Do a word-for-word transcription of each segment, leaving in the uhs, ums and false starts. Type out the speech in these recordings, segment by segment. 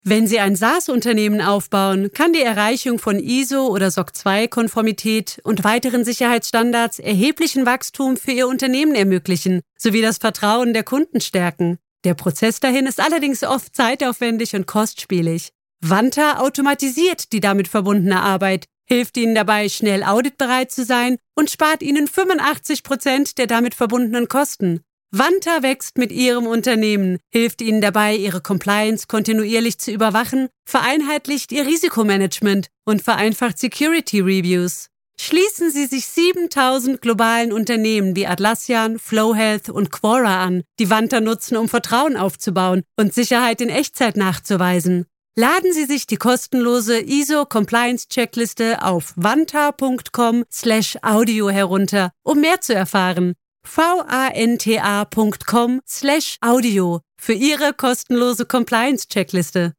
Wenn Sie ein SaaS-Unternehmen aufbauen, kann die Erreichung von I S O oder S O C zwei Konformität und weiteren Sicherheitsstandards erheblichen Wachstum für Ihr Unternehmen ermöglichen, sowie das Vertrauen der Kunden stärken. Der Prozess dahin ist allerdings oft zeitaufwendig und kostspielig. Vanta automatisiert die damit verbundene Arbeit, hilft Ihnen dabei, schnell auditbereit zu sein und spart Ihnen fünfundachtzig Prozent der damit verbundenen Kosten. Vanta wächst mit Ihrem Unternehmen, hilft Ihnen dabei, Ihre Compliance kontinuierlich zu überwachen, vereinheitlicht Ihr Risikomanagement und vereinfacht Security Reviews. Schließen Sie sich siebentausend globalen Unternehmen wie Atlassian, FlowHealth und Quora an, die Vanta nutzen, um Vertrauen aufzubauen und Sicherheit in Echtzeit nachzuweisen. Laden Sie sich die kostenlose I S O-Compliance-Checkliste auf vanta.com slash audio herunter, um mehr zu erfahren. vanta.com slash audio für Ihre kostenlose Compliance-Checkliste.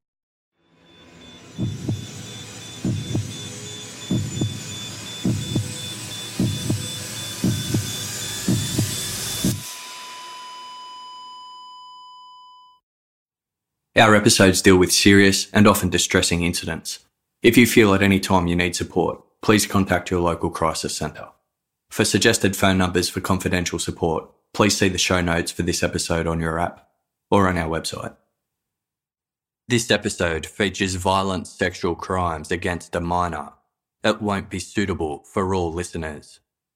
Our episodes deal with serious and often distressing incidents. If you feel at any time you need support, please contact your local crisis centre. For suggested phone numbers for confidential support, please see the show notes for this episode on your app or on our website. This episode features violent sexual crimes against a minor. It won't be suitable for all listeners.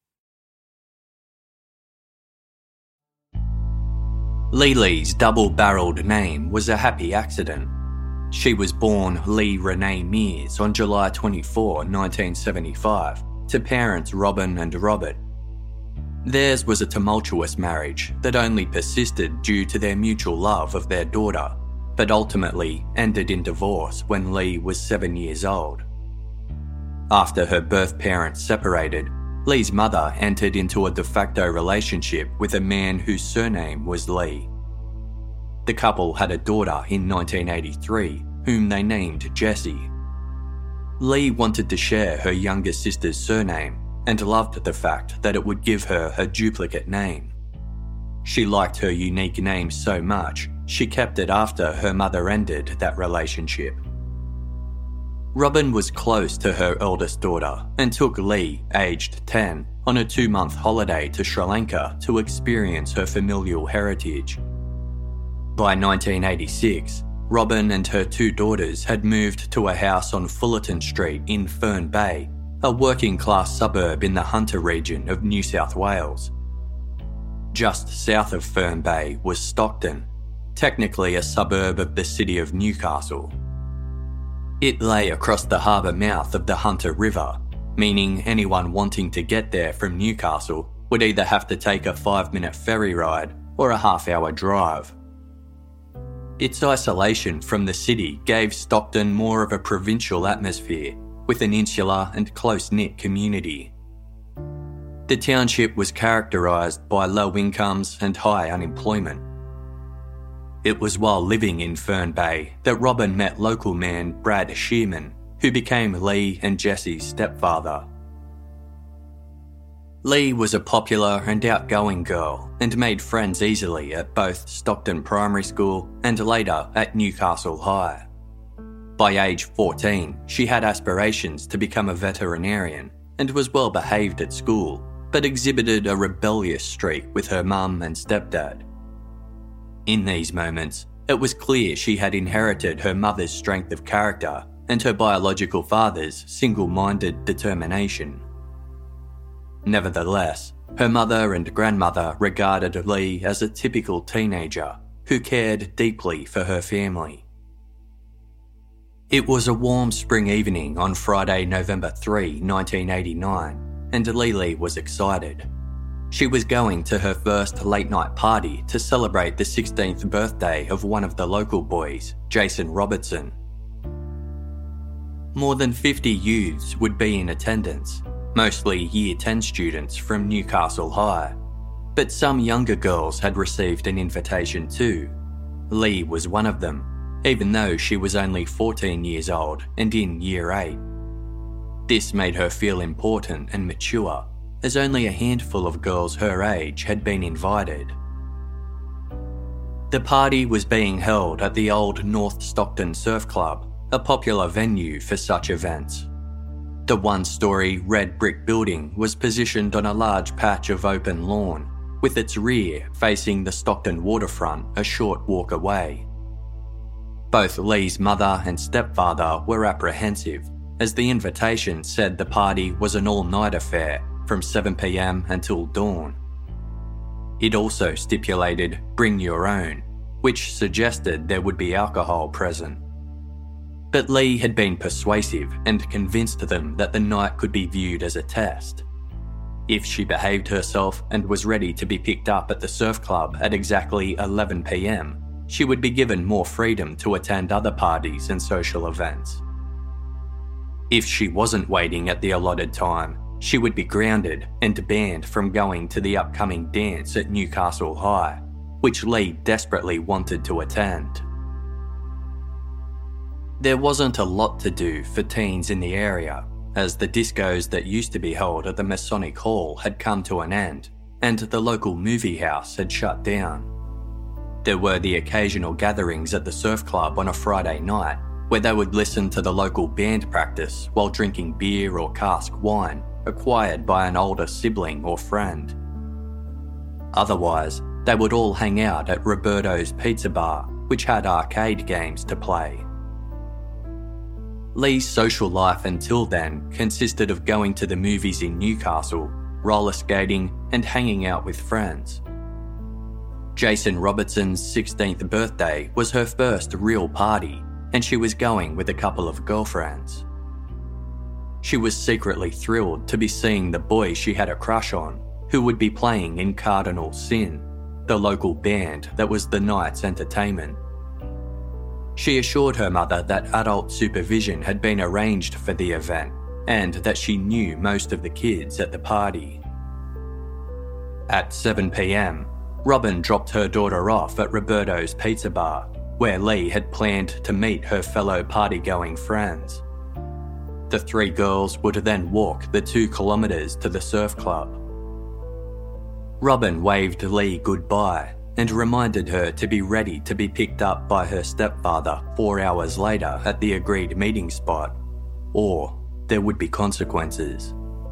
Lily's double-barrelled name was a happy accident. She was born Lee Renee Mears on July twenty-fourth, nineteen seventy-five, to parents Robin and Robert. Theirs was a tumultuous marriage that only persisted due to their mutual love of their daughter, but ultimately ended in divorce when Lee was seven years old. After her birth parents separated, Lee's mother entered into a de facto relationship with a man whose surname was Lee. The couple had a daughter in nineteen eighty-three, whom they named Jessie. Lee wanted to share her younger sister's surname and loved the fact that it would give her a duplicate name. She liked her unique name so much, she kept it after her mother ended that relationship. Robin was close to her eldest daughter and took Lee, aged ten, on a two-month holiday to Sri Lanka to experience her familial heritage. By nineteen eighty-six, Robin and her two daughters had moved to a house on Fullerton Street in Fern Bay, a working-class suburb in the Hunter region of New South Wales. Just south of Fern Bay was Stockton, technically a suburb of the city of Newcastle. It lay across the harbour mouth of the Hunter River, meaning anyone wanting to get there from Newcastle would either have to take a five-minute ferry ride or a half-hour drive. Its isolation from the city gave Stockton more of a provincial atmosphere, with an insular and close-knit community. The township was characterised by low incomes and high unemployment. It was while living in Fern Bay that Robin met local man Brad Shearman, who became Lee and Jessie's stepfather. Lee was a popular and outgoing girl and made friends easily at both Stockton Primary School and later at Newcastle High. By age fourteen, she had aspirations to become a veterinarian and was well behaved at school, but exhibited a rebellious streak with her mum and stepdad. In these moments, it was clear she had inherited her mother's strength of character and her biological father's single-minded determination. Nevertheless, her mother and grandmother regarded Lee as a typical teenager who cared deeply for her family. It was a warm spring evening on Friday, November third, nineteen eighty-nine, and Lily was excited. She was going to her first late-night party to celebrate the sixteenth birthday of one of the local boys, Jason Robertson. More than fifty youths would be in attendance, mostly Year ten students from Newcastle High, but some younger girls had received an invitation too. Lee was one of them, even though she was only fourteen years old and in Year eight. This made her feel important and mature, as only a handful of girls her age had been invited. The party was being held at the old North Stockton Surf Club, a popular venue for such events. The one-storey red brick building was positioned on a large patch of open lawn, with its rear facing the Stockton waterfront a short walk away. Both Lee's mother and stepfather were apprehensive, as the invitation said the party was an all-night affair from seven p m until dawn. It also stipulated bring your own, which suggested there would be alcohol present. But Lee had been persuasive and convinced them that the night could be viewed as a test. If she behaved herself and was ready to be picked up at the surf club at exactly eleven p m, she would be given more freedom to attend other parties and social events. If she wasn't waiting at the allotted time, she would be grounded and banned from going to the upcoming dance at Newcastle High, which Lee desperately wanted to attend. There wasn't a lot to do for teens in the area, as the discos that used to be held at the Masonic Hall had come to an end, and the local movie house had shut down. There were the occasional gatherings at the surf club on a Friday night, where they would listen to the local band practice while drinking beer or cask wine acquired by an older sibling or friend. Otherwise, they would all hang out at Roberto's Pizza Bar, which had arcade games to play. Lee's social life until then consisted of going to the movies in Newcastle, roller skating, and hanging out with friends. Jason Robertson's sixteenth birthday was her first real party, and she was going with a couple of girlfriends. She was secretly thrilled to be seeing the boy she had a crush on, who would be playing in Cardinal Sin, the local band that was the night's entertainment. She assured her mother that adult supervision had been arranged for the event and that she knew most of the kids at the party. At seven p m, Robin dropped her daughter off at Roberto's Pizza Bar, where Lee had planned to meet her fellow party-going friends. The three girls would then walk the two kilometres to the surf club. Robin waved Lee goodbye and reminded her to be ready to be picked up by her stepfather four hours later at the agreed meeting spot, or there would be consequences.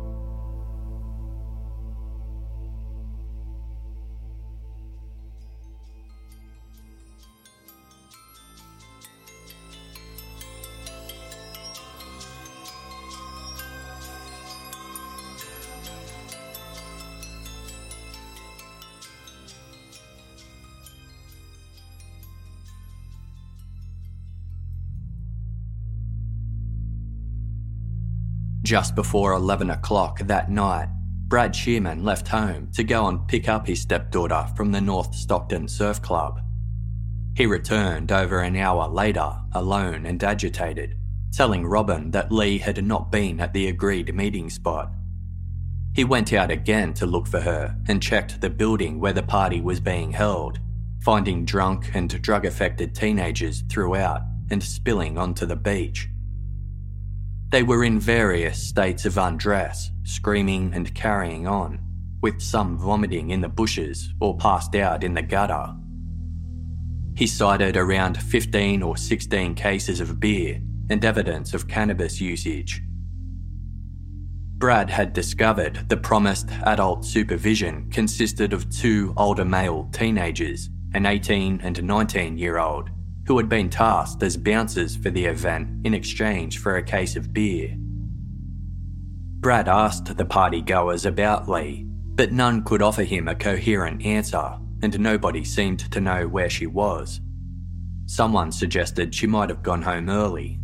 Just before eleven o'clock that night, Brad Shearman left home to go and pick up his stepdaughter from the North Stockton Surf Club. He returned over an hour later, alone and agitated, telling Robin that Lee had not been at the agreed meeting spot. He went out again to look for her and checked the building where the party was being held, finding drunk and drug-affected teenagers throughout and spilling onto the beach. They were in various states of undress, screaming and carrying on, with some vomiting in the bushes or passed out in the gutter. He cited around fifteen or sixteen cases of beer and evidence of cannabis usage. Brad had discovered the promised adult supervision consisted of two older male teenagers, an eighteen and nineteen-year-old, who had been tasked as bouncers for the event in exchange for a case of beer. Brad asked the party-goers about Lee, but none could offer him a coherent answer, and nobody seemed to know where she was. Someone suggested she might have gone home early.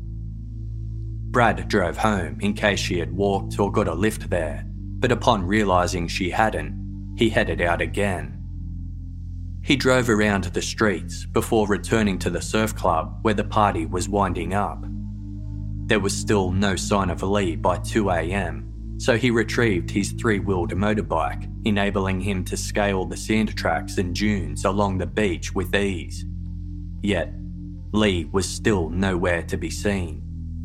Brad drove home in case she had walked or got a lift there, but upon realising she hadn't, he headed out again. He drove around the streets before returning to the surf club where the party was winding up. There was still no sign of Lee by two a m, so he retrieved his three-wheeled motorbike, enabling him to scale the sand tracks and dunes along the beach with ease. Yet, Lee was still nowhere to be seen.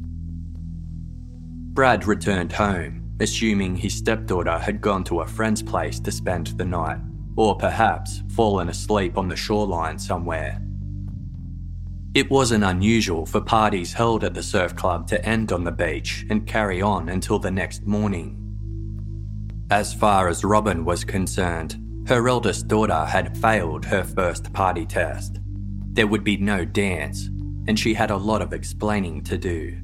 Brad returned home, assuming his stepdaughter had gone to a friend's place to spend the night, or perhaps fallen asleep on the shoreline somewhere. It wasn't unusual for parties held at the surf club to end on the beach and carry on until the next morning. As far as Robin was concerned, her eldest daughter had failed her first party test. There would be no dance, and she had a lot of explaining to do.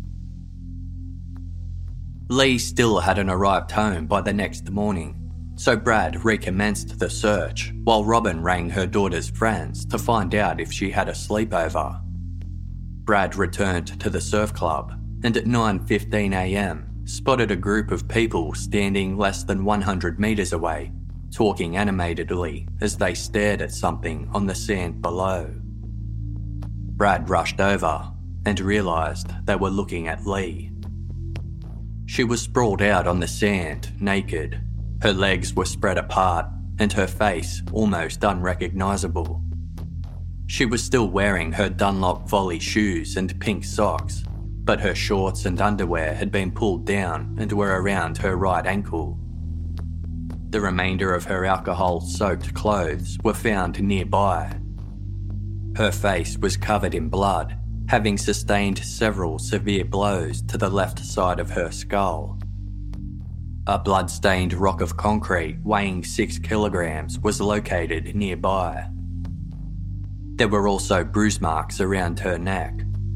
Lee still hadn't arrived home by the next morning, so Brad recommenced the search while Robin rang her daughter's friends to find out if she had a sleepover. Brad returned to the surf club and at nine fifteen a m spotted a group of people standing less than one hundred metres away, talking animatedly as they stared at something on the sand below. Brad rushed over and realised they were looking at Lee. She was sprawled out on the sand, naked. Her legs were spread apart and her face almost unrecognisable. She was still wearing her Dunlop Volley shoes and pink socks, but her shorts and underwear had been pulled down and were around her right ankle. The remainder of her alcohol-soaked clothes were found nearby. Her face was covered in blood, having sustained several severe blows to the left side of her skull. A blood-stained rock of concrete weighing six kilograms was located nearby. There were also bruise marks around her neck.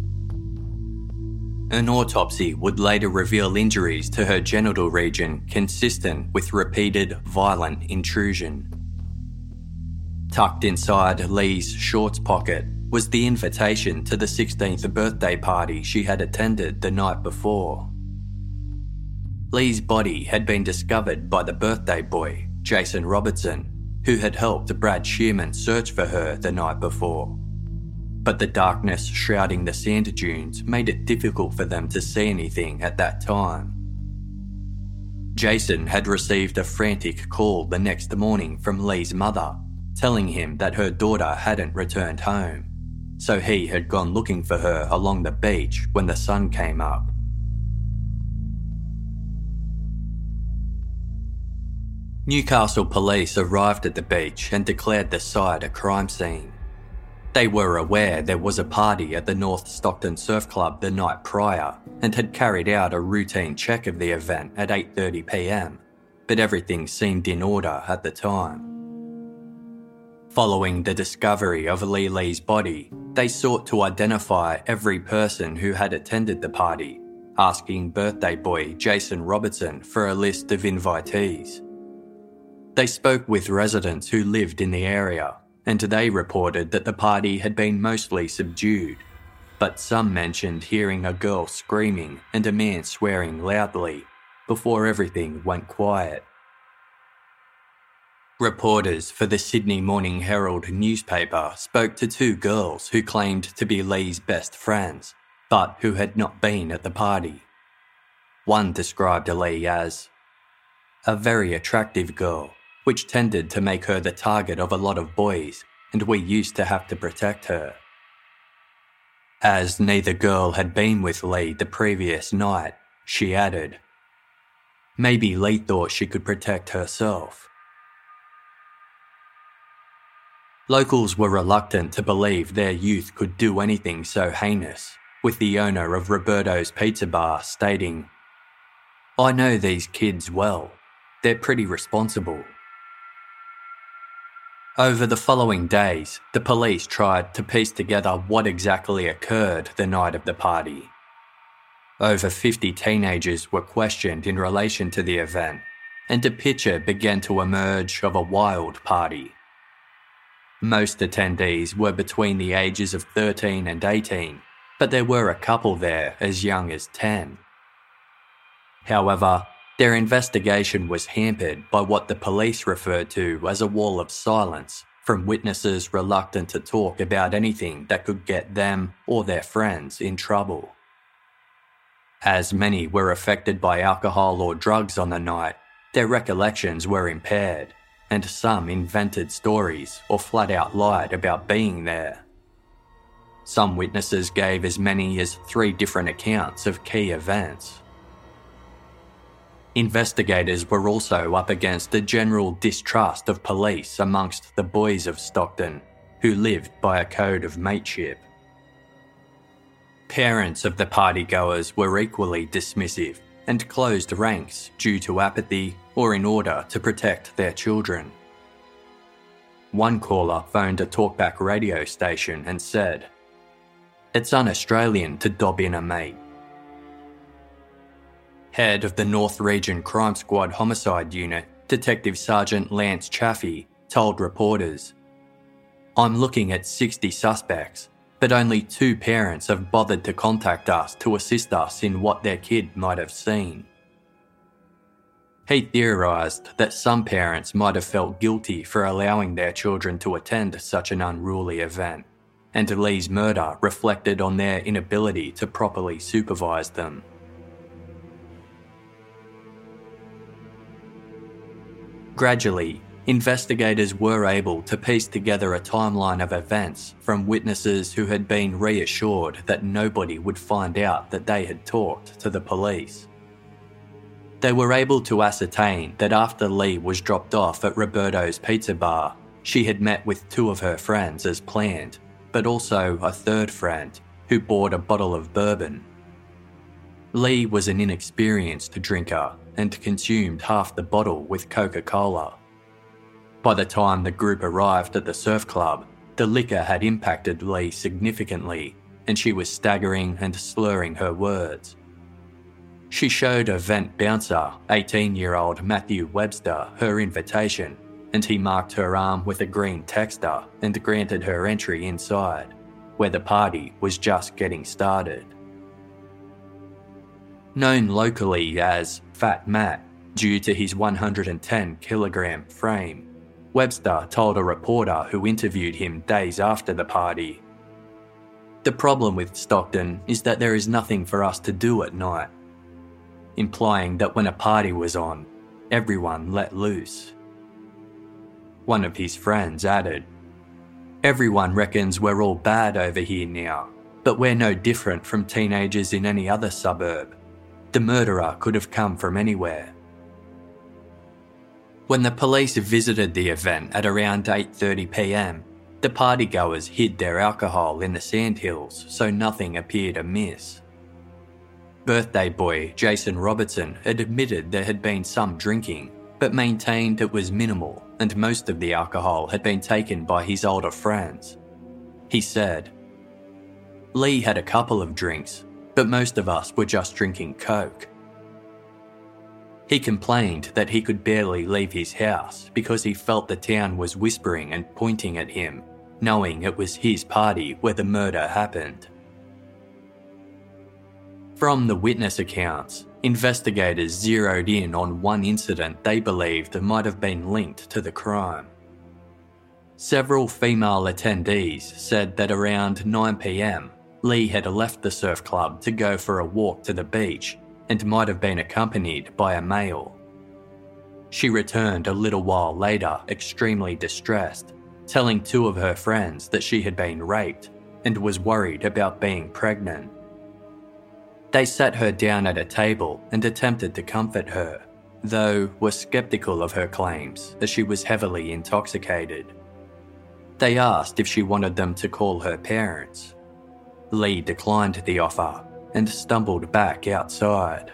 An autopsy would later reveal injuries to her genital region consistent with repeated violent intrusion. Tucked inside Lee's shorts pocket was the invitation to the sixteenth birthday party she had attended the night before. Lee's body had been discovered by the birthday boy, Jason Robertson, who had helped Brad Shearman search for her the night before. But the darkness shrouding the sand dunes made it difficult for them to see anything at that time. Jason had received a frantic call the next morning from Lee's mother, telling him that her daughter hadn't returned home, so he had gone looking for her along the beach when the sun came up. Newcastle police arrived at the beach and declared the site a crime scene. They were aware there was a party at the North Stockton Surf Club the night prior and had carried out a routine check of the event at eight thirty p m, but everything seemed in order at the time. Following the discovery of Lee Lee's body, they sought to identify every person who had attended the party, asking birthday boy Jason Robertson for a list of invitees. They spoke with residents who lived in the area, and they reported that the party had been mostly subdued, but some mentioned hearing a girl screaming and a man swearing loudly before everything went quiet. Reporters for the Sydney Morning Herald newspaper spoke to two girls who claimed to be Lee's best friends, but who had not been at the party. One described Lee as a very attractive girl, which tended to make her the target of a lot of boys, and we used to have to protect her. As neither girl had been with Lee the previous night, she added, maybe Lee thought she could protect herself. Locals were reluctant to believe their youth could do anything so heinous, with the owner of Roberto's Pizza Bar stating, I know these kids well. They're pretty responsible. Over the following days, the police tried to piece together what exactly occurred the night of the party. Over fifty teenagers were questioned in relation to the event, and a picture began to emerge of a wild party. Most attendees were between the ages of thirteen and eighteen, but there were a couple there as young as ten. However, their investigation was hampered by what the police referred to as a wall of silence from witnesses reluctant to talk about anything that could get them or their friends in trouble. As many were affected by alcohol or drugs on the night, their recollections were impaired, and some invented stories or flat out lied about being there. Some witnesses gave as many as three different accounts of key events. Investigators were also up against a general distrust of police amongst the boys of Stockton, who lived by a code of mateship. Parents of the partygoers were equally dismissive and closed ranks due to apathy or in order to protect their children. One caller phoned a talkback radio station and said, "It's un-Australian to dob in a mate." Head of the North Region Crime Squad Homicide Unit, Detective Sergeant Lance Chaffee, told reporters, "I'm looking at sixty suspects, but only two parents have bothered to contact us to assist us in what their kid might have seen." He theorised that some parents might have felt guilty for allowing their children to attend such an unruly event, and Lee's murder reflected on their inability to properly supervise them. Gradually, investigators were able to piece together a timeline of events from witnesses who had been reassured that nobody would find out that they had talked to the police. They were able to ascertain that after Lee was dropped off at Roberto's Pizza Bar, she had met with two of her friends as planned, but also a third friend who bought a bottle of bourbon. Lee was an inexperienced drinker and consumed half the bottle with Coca-Cola. By the time the group arrived at the surf club, the liquor had impacted Lee significantly, and she was staggering and slurring her words. She showed event bouncer, eighteen-year-old Matthew Webster, her invitation, and he marked her arm with a green texter and granted her entry inside, where the party was just getting started. Known locally as Fat Matt due to his one hundred ten kilogram frame, Webster told a reporter who interviewed him days after the party, "The problem with Stockton is that there is nothing for us to do at night," implying that when a party was on, everyone let loose. One of his friends added, "Everyone reckons we're all bad over here now, but we're no different from teenagers in any other suburb. The murderer could have come from anywhere." When the police visited the event at around eight thirty p m, the partygoers hid their alcohol in the sandhills so nothing appeared amiss. Birthday boy Jason Robertson had admitted there had been some drinking, but maintained it was minimal and most of the alcohol had been taken by his older friends. He said, "Lee had a couple of drinks, but most of us were just drinking Coke." He complained that he could barely leave his house because he felt the town was whispering and pointing at him, knowing it was his party where the murder happened. From the witness accounts, investigators zeroed in on one incident they believed might have been linked to the crime. Several female attendees said that around nine p m, Lee had left the surf club to go for a walk to the beach and might have been accompanied by a male. She returned a little while later extremely distressed, telling two of her friends that she had been raped and was worried about being pregnant. They sat her down at a table and attempted to comfort her, though were sceptical of her claims as she was heavily intoxicated. They asked if she wanted them to call her parents. Lee declined the offer and stumbled back outside.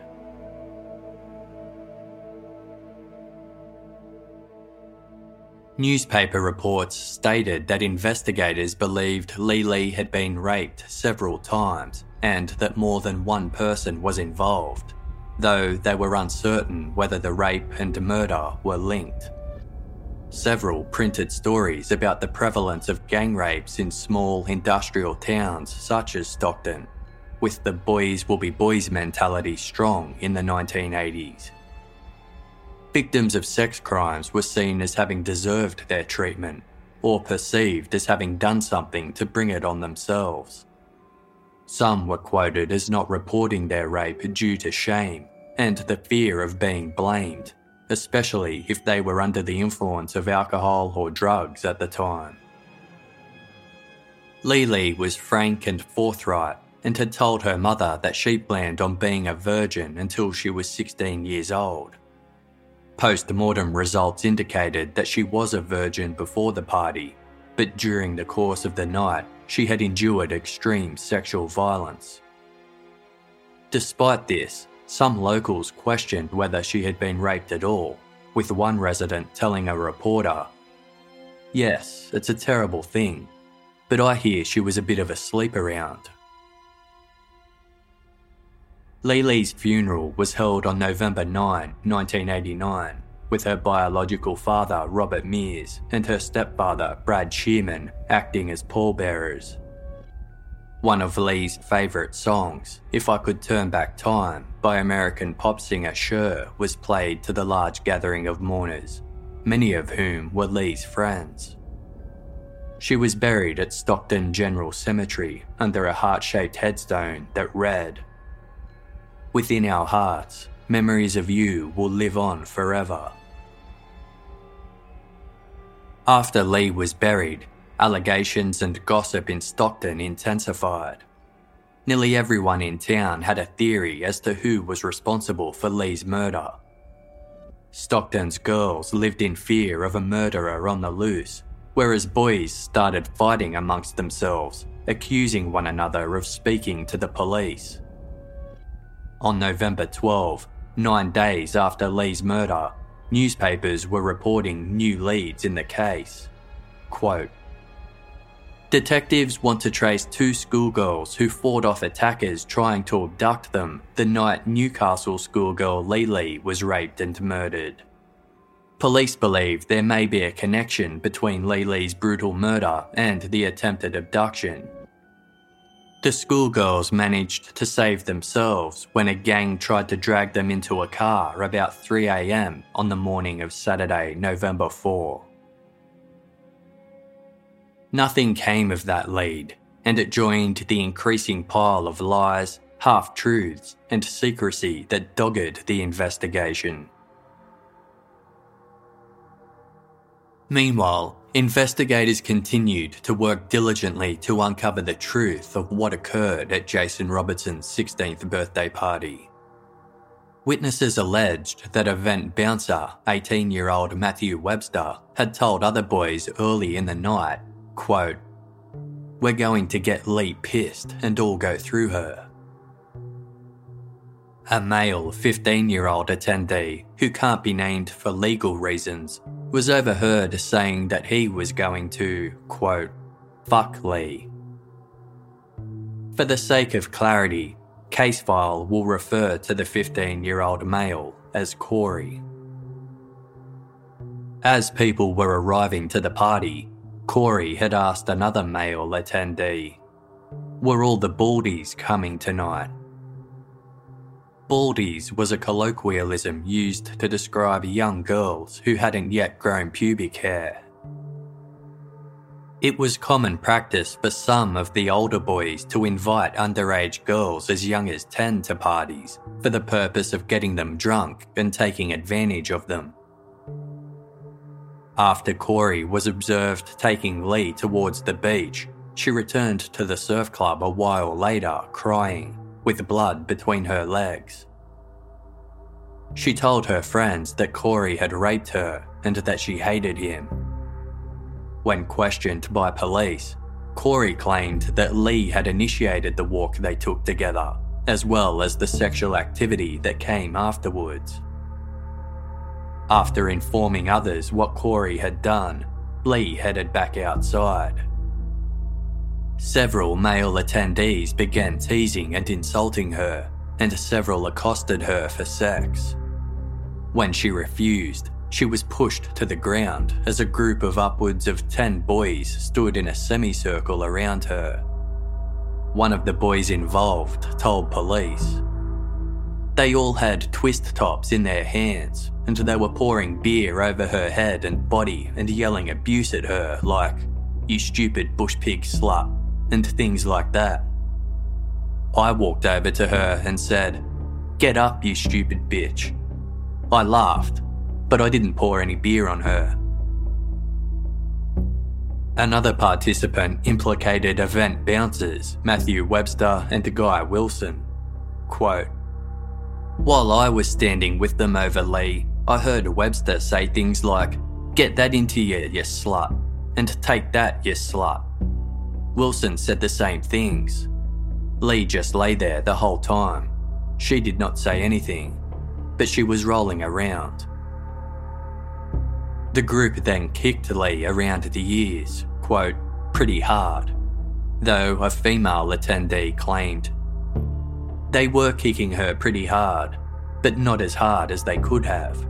Newspaper reports stated that investigators believed Lee Lee had been raped several times and that more than one person was involved, though they were uncertain whether the rape and murder were linked. Several printed stories about the prevalence of gang rapes in small industrial towns such as Stockton, with the boys will be boys mentality strong in the nineteen eighties. Victims of sex crimes were seen as having deserved their treatment, or perceived as having done something to bring it on themselves. Some were quoted as not reporting their rape due to shame and the fear of being blamed, especially if they were under the influence of alcohol or drugs at the time. Lee Lee was frank and forthright, and had told her mother that she planned on being a virgin until she was sixteen years old. Post-mortem results indicated that she was a virgin before the party, but during the course of the night, she had endured extreme sexual violence. Despite this, some locals questioned whether she had been raped at all, with one resident telling a reporter, "Yes, it's a terrible thing, but I hear she was a bit of a sleep around." Lee's funeral was held on November ninth, nineteen eighty-nine, with her biological father Robert Mears and her stepfather Brad Shearman acting as pallbearers. One of Lee's favourite songs, "If I Could Turn Back Time" by American pop singer Cher, was played to the large gathering of mourners, many of whom were Lee's friends. She was buried at Stockton General Cemetery under a heart-shaped headstone that read, "Within our hearts, memories of you will live on forever." After Lee was buried, allegations and gossip in Stockton intensified. Nearly everyone in town had a theory as to who was responsible for Lee's murder. Stockton's girls lived in fear of a murderer on the loose, whereas boys started fighting amongst themselves, accusing one another of speaking to the police. On November twelfth, nine days after Lee's murder, newspapers were reporting new leads in the case. Quote, "Detectives want to trace two schoolgirls who fought off attackers trying to abduct them the night Newcastle schoolgirl Lee was raped and murdered. Police believe there may be a connection between Lee's brutal murder and the attempted abduction. The schoolgirls managed to save themselves when a gang tried to drag them into a car about three a.m. on the morning of Saturday, November fourth. Nothing came of that lead, and it joined the increasing pile of lies, half-truths, and secrecy that dogged the investigation. Meanwhile, investigators continued to work diligently to uncover the truth of what occurred at Jason Robertson's sixteenth birthday party. Witnesses alleged that event bouncer, eighteen-year-old Matthew Webster, had told other boys early in the night, quote, "We're going to get Lee pissed and all go through her." A male fifteen-year-old attendee, who can't be named for legal reasons, was overheard saying that he was going to, quote, "fuck Lee." For the sake of clarity, case file will refer to the fifteen-year-old male as Corey. As people were arriving to the party, Corey had asked another male attendee, "Were all the Baldies coming tonight?" Baldies was a colloquialism used to describe young girls who hadn't yet grown pubic hair. It was common practice for some of the older boys to invite underage girls as young as ten to parties for the purpose of getting them drunk and taking advantage of them. After Corey was observed taking Lee towards the beach, she returned to the surf club a while later crying, with blood between her legs. She told her friends that Corey had raped her and that she hated him. When questioned by police, Corey claimed that Lee had initiated the walk they took together, as well as the sexual activity that came afterwards. After informing others what Corey had done, Lee headed back outside. Several male attendees began teasing and insulting her, and several accosted her for sex. When she refused, she was pushed to the ground as a group of upwards of ten boys stood in a semicircle around her. One of the boys involved told police. They all had twist tops in their hands, and they were pouring beer over her head and body and yelling abuse at her like, "You stupid bush pig slut," and things like that. I walked over to her and said, "Get up, you stupid bitch." I laughed, but I didn't pour any beer on her. Another participant implicated event bouncers Matthew Webster and Guy Wilson. Quote, "While I was standing with them over Lee, I heard Webster say things like, 'Get that into you, you slut,' and 'Take that, you slut.' Wilson said the same things. Lee just lay there the whole time. She did not say anything, but she was rolling around." The group then kicked Lee around the ears, quote, "pretty hard," though a female attendee claimed, "They were kicking her pretty hard, but not as hard as they could have."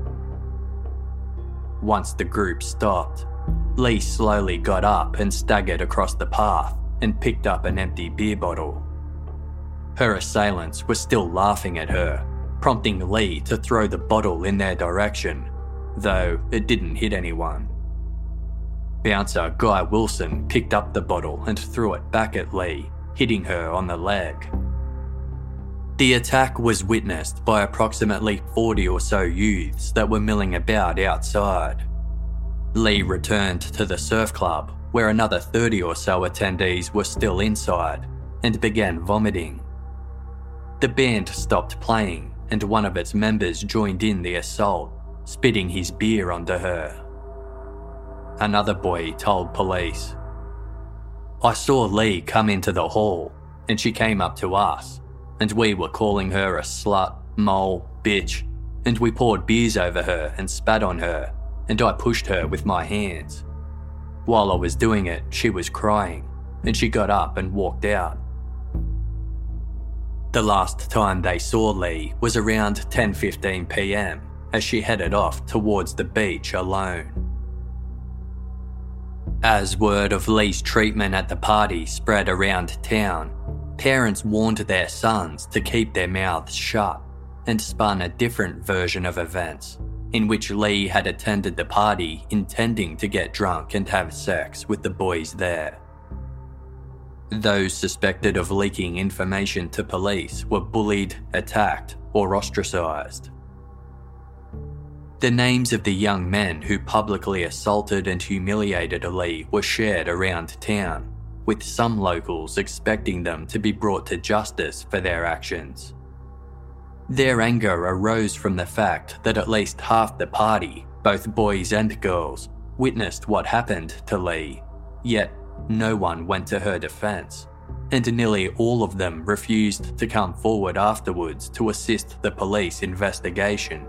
Once the group stopped, Lee slowly got up and staggered across the path and picked up an empty beer bottle. Her assailants were still laughing at her, prompting Lee to throw the bottle in their direction, though it didn't hit anyone. Bouncer Guy Wilson picked up the bottle and threw it back at Lee, hitting her on the leg. The attack was witnessed by approximately forty or so youths that were milling about outside. Lee returned to the surf club, where another thirty or so attendees were still inside, and began vomiting. The band stopped playing, and one of its members joined in the assault, spitting his beer onto her. Another boy told police, "I saw Lee come into the hall, and she came up to us, and we were calling her a slut, mole, bitch, and we poured beers over her and spat on her, and I pushed her with my hands. While I was doing it, she was crying, and she got up and walked out." The last time they saw Lee was around ten fifteen p m as she headed off towards the beach alone. As word of Lee's treatment at the party spread around town, parents warned their sons to keep their mouths shut and spun a different version of events, in which Lee had attended the party intending to get drunk and have sex with the boys there. Those suspected of leaking information to police were bullied, attacked, or ostracised. The names of the young men who publicly assaulted and humiliated Lee were shared around town, with some locals expecting them to be brought to justice for their actions. Their anger arose from the fact that at least half the party, both boys and girls, witnessed what happened to Lee, yet no one went to her defence, and nearly all of them refused to come forward afterwards to assist the police investigation.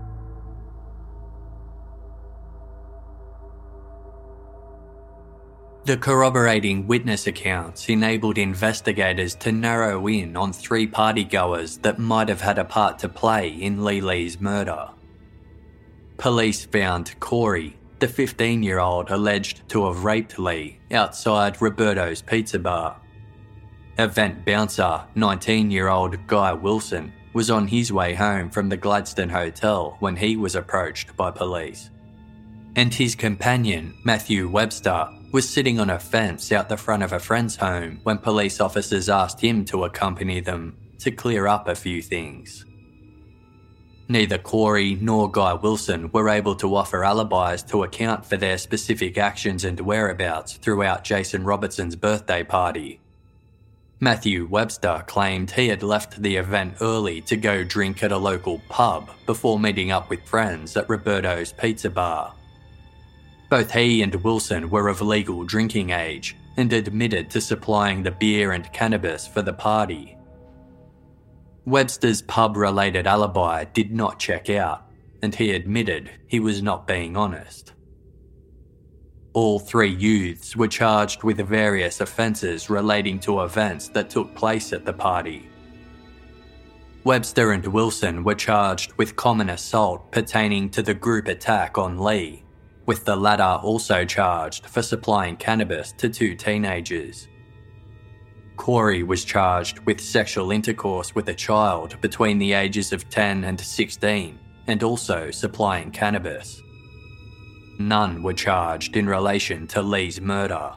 The corroborating witness accounts enabled investigators to narrow in on three partygoers that might have had a part to play in Lee Lee's murder. Police found Corey, the fifteen-year-old alleged to have raped Lee, outside Roberto's Pizza Bar. Event bouncer, nineteen-year-old Guy Wilson, was on his way home from the Gladstone Hotel when he was approached by police. And his companion, Matthew Webster, was sitting on a fence out the front of a friend's home when police officers asked him to accompany them to clear up a few things. Neither Corey nor Guy Wilson were able to offer alibis to account for their specific actions and whereabouts throughout Jason Robertson's birthday party. Matthew Webster claimed he had left the event early to go drink at a local pub before meeting up with friends at Roberto's Pizza Bar. Both he and Wilson were of legal drinking age and admitted to supplying the beer and cannabis for the party. Webster's pub-related alibi did not check out, and he admitted he was not being honest. All three youths were charged with various offences relating to events that took place at the party. Webster and Wilson were charged with common assault pertaining to the group attack on Lee, with the latter also charged for supplying cannabis to two teenagers. Corey was charged with sexual intercourse with a child between the ages of ten and sixteen and also supplying cannabis. None were charged in relation to Lee's murder.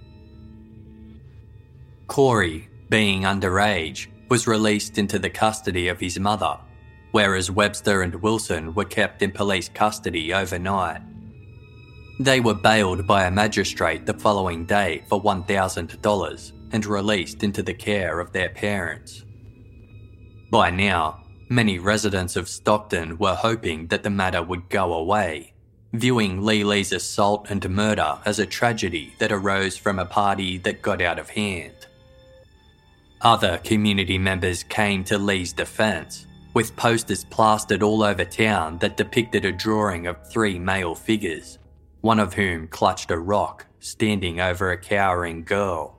Corey, being underage, was released into the custody of his mother, whereas Webster and Wilson were kept in police custody overnight. They were bailed by a magistrate the following day for one thousand dollars and released into the care of their parents. By now, many residents of Stockton were hoping that the matter would go away, viewing Lee's assault and murder as a tragedy that arose from a party that got out of hand. Other community members came to Lee's defence, with posters plastered all over town that depicted a drawing of three male figures, one of whom clutched a rock, standing over a cowering girl.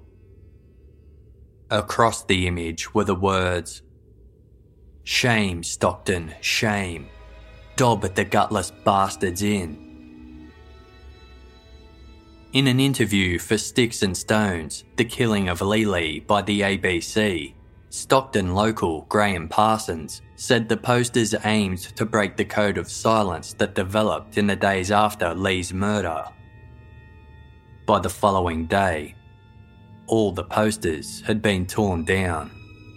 Across the image were the words, "Shame, Stockton, shame. Dob at the gutless bastards in." In an interview for Sticks and Stones, The Killing of Lee by the A B C, Stockton local Graham Parsons said the posters aimed to break the code of silence that developed in the days after Lee's murder. By the following day, all the posters had been torn down.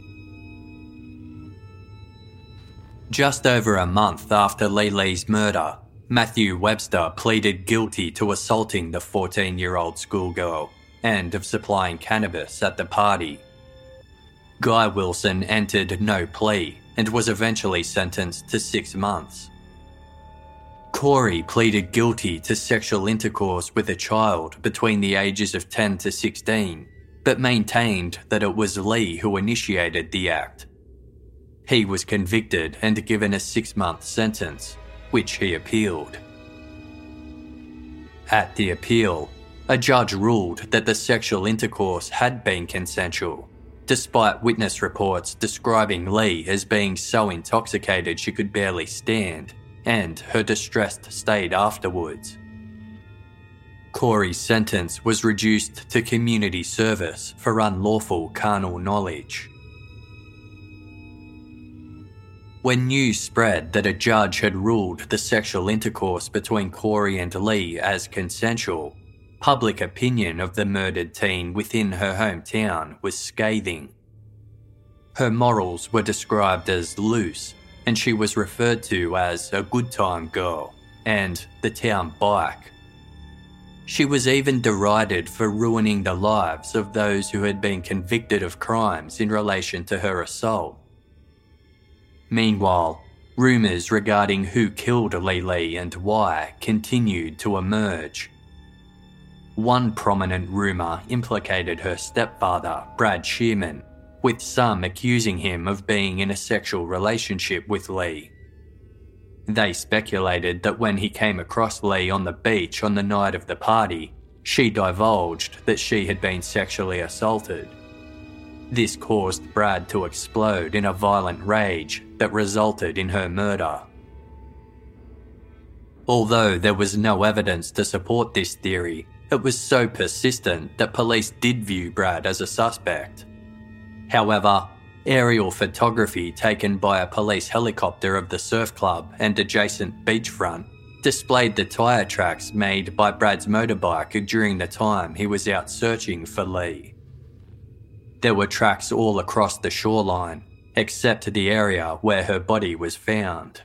Just over a month after Lee's murder, Matthew Webster pleaded guilty to assaulting the fourteen-year-old schoolgirl and of supplying cannabis at the party. Guy Wilson entered no plea and was eventually sentenced to six months. Corey pleaded guilty to sexual intercourse with a child between the ages of ten to sixteen, but maintained that it was Lee who initiated the act. He was convicted and given a six-month sentence, which he appealed. At the appeal, a judge ruled that the sexual intercourse had been consensual, despite witness reports describing Lee as being so intoxicated she could barely stand, and her distressed state afterwards. Corey's sentence was reduced to community service for unlawful carnal knowledge. When news spread that a judge had ruled the sexual intercourse between Corey and Lee as consensual, public opinion of the murdered teen within her hometown was scathing. Her morals were described as loose, and she was referred to as a good time girl and the town bike. She was even derided for ruining the lives of those who had been convicted of crimes in relation to her assault. Meanwhile, rumours regarding who killed Lee and why continued to emerge. One prominent rumour implicated her stepfather, Brad Shearman, with some accusing him of being in a sexual relationship with Lee. They speculated that when he came across Lee on the beach on the night of the party, she divulged that she had been sexually assaulted. This caused Brad to explode in a violent rage that resulted in her murder. Although there was no evidence to support this theory, it was so persistent that police did view Brad as a suspect. However, aerial photography taken by a police helicopter of the surf club and adjacent beachfront displayed the tyre tracks made by Brad's motorbike during the time he was out searching for Lee. There were tracks all across the shoreline, except the area where her body was found.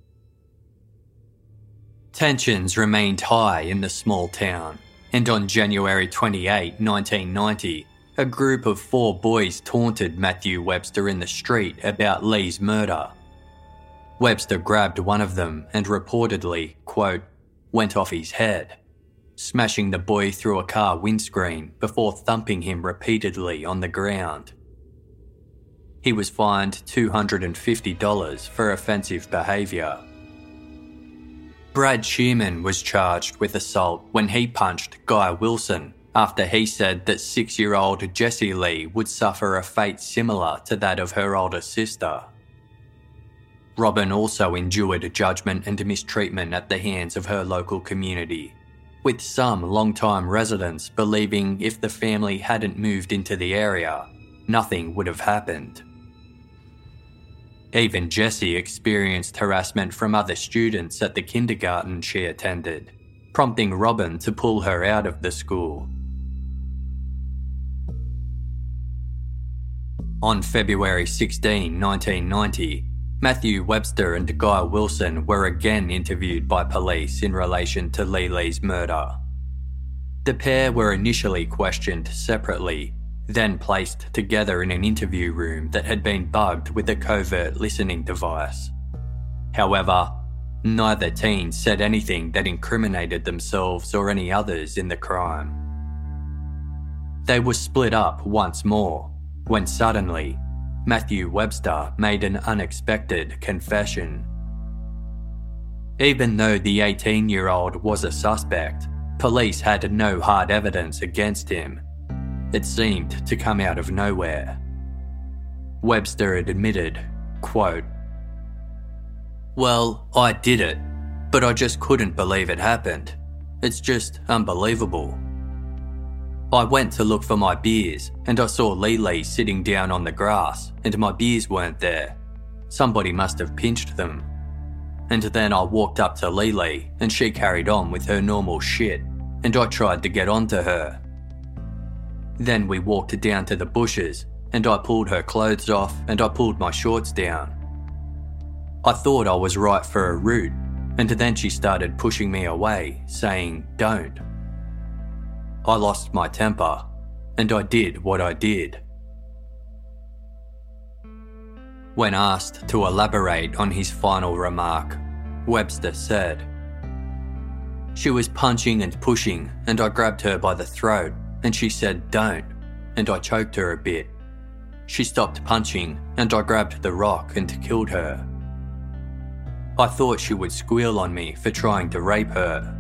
Tensions remained high in the small town, and on January twenty-eighth, nineteen ninety, a group of four boys taunted Matthew Webster in the street about Lee's murder. Webster grabbed one of them and reportedly, quote, went off his head, smashing the boy through a car windscreen before thumping him repeatedly on the ground. He was fined two hundred fifty dollars for offensive behaviour. Brad Shearman was charged with assault when he punched Guy Wilson after he said that six-year-old Jessie Lee would suffer a fate similar to that of her older sister. Robin also endured judgment and mistreatment at the hands of her local community, with some long-time residents believing if the family hadn't moved into the area, nothing would have happened. Even Jessie experienced harassment from other students at the kindergarten she attended, prompting Robin to pull her out of the school. On February sixteenth, nineteen ninety, Matthew Webster and Guy Wilson were again interviewed by police in relation to Lele's murder. The pair were initially questioned separately, then placed together in an interview room that had been bugged with a covert listening device. However, neither teen said anything that incriminated themselves or any others in the crime. They were split up once more, when suddenly, Matthew Webster made an unexpected confession. Even though the eighteen-year-old was a suspect, police had no hard evidence against him. It seemed to come out of nowhere. Webster had admitted, quote, "Well, I did it, but I just couldn't believe it happened. It's just unbelievable. I went to look for my beers and I saw Lele sitting down on the grass and my beers weren't there. Somebody must have pinched them. And then I walked up to Lele and she carried on with her normal shit and I tried to get onto her. Then we walked down to the bushes and I pulled her clothes off and I pulled my shorts down. I thought I was right for a root and then she started pushing me away, saying, 'Don't.' I lost my temper, and I did what I did." When asked to elaborate on his final remark, Webster said, "She was punching and pushing, and I grabbed her by the throat, and she said, 'Don't,' and I choked her a bit. She stopped punching, and I grabbed the rock and killed her. I thought she would squeal on me for trying to rape her."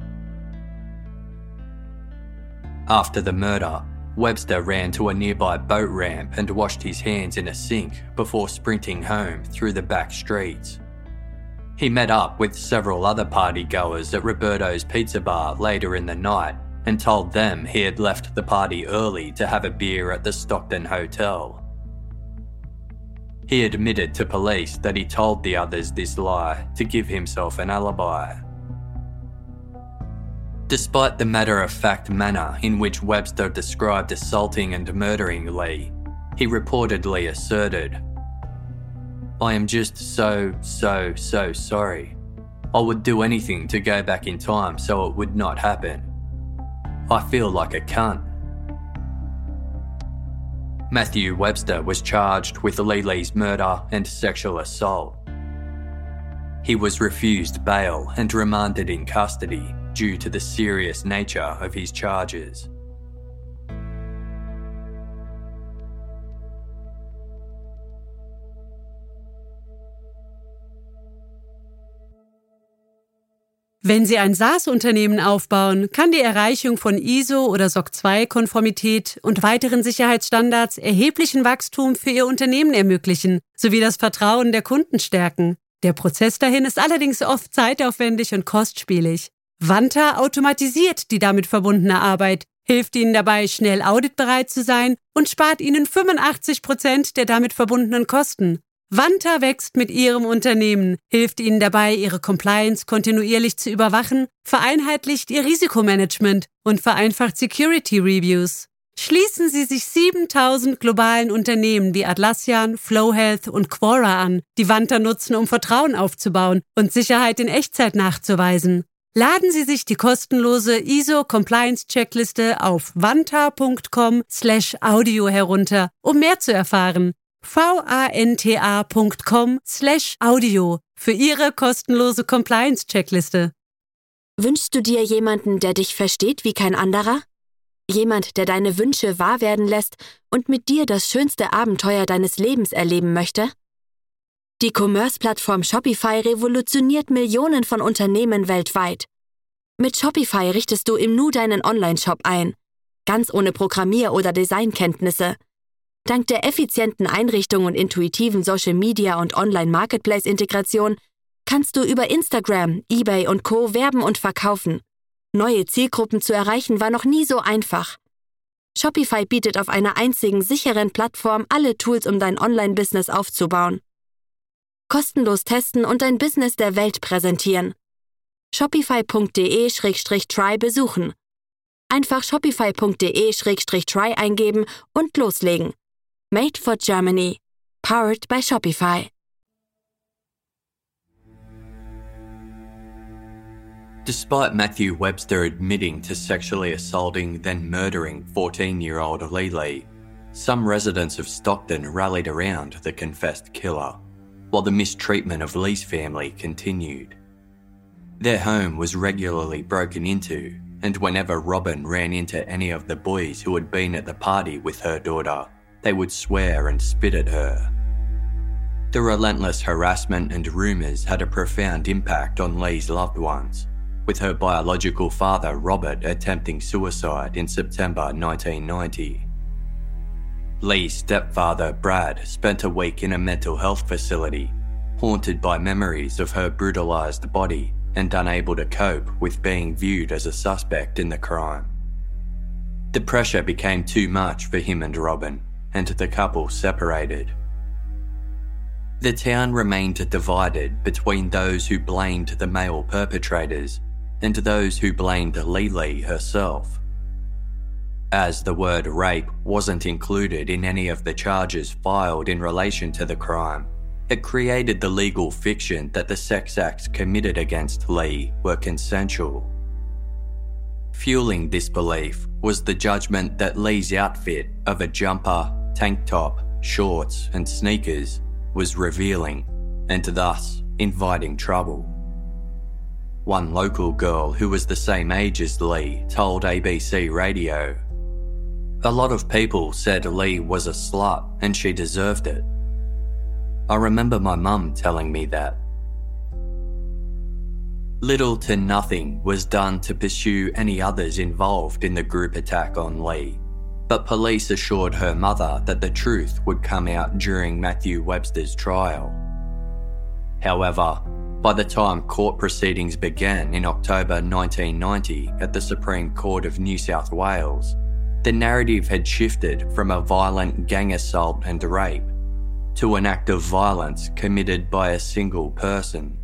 After the murder, Webster ran to a nearby boat ramp and washed his hands in a sink before sprinting home through the back streets. He met up with several other partygoers at Roberto's Pizza Bar later in the night and told them he had left the party early to have a beer at the Stockton Hotel. He admitted to police that he told the others this lie to give himself an alibi. Despite the matter-of-fact manner in which Webster described assaulting and murdering Lee, he reportedly asserted, "I am just so, so, so sorry. I would do anything to go back in time so it would not happen. I feel like a cunt." Matthew Webster was charged with Lele's murder and sexual assault. He was refused bail and remanded in custody due to the serious nature of his charges. Wenn Sie ein SaaS-Unternehmen aufbauen, kann die Erreichung von I S O- oder S O C zwei Konformität und weiteren Sicherheitsstandards erheblichen Wachstum für Ihr Unternehmen ermöglichen, sowie das Vertrauen der Kunden stärken. Der Prozess dahin ist allerdings oft zeitaufwendig und kostspielig. Vanta automatisiert die damit verbundene Arbeit, hilft Ihnen dabei, schnell auditbereit zu sein und spart Ihnen fünfundachtzig Prozent der damit verbundenen Kosten. Vanta wächst mit Ihrem Unternehmen, hilft Ihnen dabei, Ihre Compliance kontinuierlich zu überwachen, vereinheitlicht Ihr Risikomanagement und vereinfacht Security Reviews. Schließen Sie sich siebentausend globalen Unternehmen wie Atlassian, Flowhealth und Quora an, die Vanta nutzen, um Vertrauen aufzubauen und Sicherheit in Echtzeit nachzuweisen. Laden Sie sich die kostenlose I S O-Compliance-Checkliste auf vanta.com slash audio herunter, um mehr zu erfahren. vanta.com slash audio für Ihre kostenlose Compliance-Checkliste. Wünschst du dir jemanden, der dich versteht wie kein anderer? Jemand, der deine Wünsche wahr werden lässt und mit dir das schönste Abenteuer deines Lebens erleben möchte? Die Commerce-Plattform Shopify revolutioniert Millionen von Unternehmen weltweit. Mit Shopify richtest du im Nu deinen Online-Shop ein, ganz ohne Programmier- oder Designkenntnisse. Dank der effizienten Einrichtung und intuitiven Social-Media- und Online-Marketplace-Integration kannst du über Instagram, eBay und Co. werben und verkaufen. Neue Zielgruppen zu erreichen war noch nie so einfach. Shopify bietet auf einer einzigen sicheren Plattform alle Tools, um dein Online-Business aufzubauen. Kostenlos testen und dein Business der Welt präsentieren. Shopify.de Schrägstrich try besuchen. Einfach Shopify.de Schrägstrich try eingeben und loslegen. Made for Germany. Powered by Shopify. Despite Matthew Webster admitting to sexually assaulting then murdering fourteen-year-old Lee Lee, some residents of Stockton rallied around the confessed killer, while the mistreatment of Lee's family continued. Their home was regularly broken into, and whenever Robin ran into any of the boys who had been at the party with her daughter, they would swear and spit at her. The relentless harassment and rumours had a profound impact on Lee's loved ones, with her biological father Robert attempting suicide in September nineteen ninety. Lee's stepfather Brad spent a week in a mental health facility, haunted by memories of her brutalised body and unable to cope with being viewed as a suspect in the crime. The pressure became too much for him and Robin, and the couple separated. The town remained divided between those who blamed the male perpetrators and those who blamed Lee Lee herself. As the word rape wasn't included in any of the charges filed in relation to the crime, it created the legal fiction that the sex acts committed against Lee were consensual. Fueling this belief was the judgment that Lee's outfit of a jumper, tank top, shorts and sneakers was revealing and thus inviting trouble. One local girl who was the same age as Lee told A B C Radio, "A lot of people said Lee was a slut and she deserved it. I remember my mum telling me that." Little to nothing was done to pursue any others involved in the group attack on Lee, but police assured her mother that the truth would come out during Matthew Webster's trial. However, by the time court proceedings began in October nineteen ninety at the Supreme Court of New South Wales, the narrative had shifted from a violent gang assault and rape to an act of violence committed by a single person.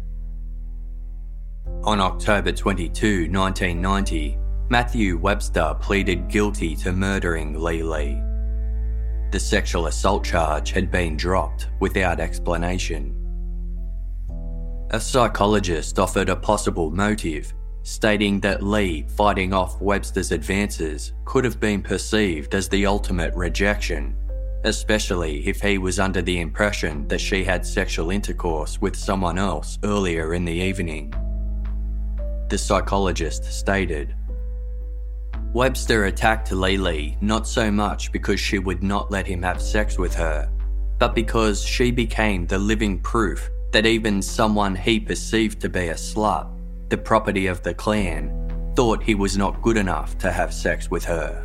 On October twenty-second, nineteen ninety, Matthew Webster pleaded guilty to murdering Lee Lee. The sexual assault charge had been dropped without explanation. A psychologist offered a possible motive, stating that Lee fighting off Webster's advances could have been perceived as the ultimate rejection, especially if he was under the impression that she had sexual intercourse with someone else earlier in the evening. The psychologist stated, "Webster attacked Lee Lee not so much because she would not let him have sex with her, but because she became the living proof that even someone he perceived to be a slut, the property of the clan, thought he was not good enough to have sex with her."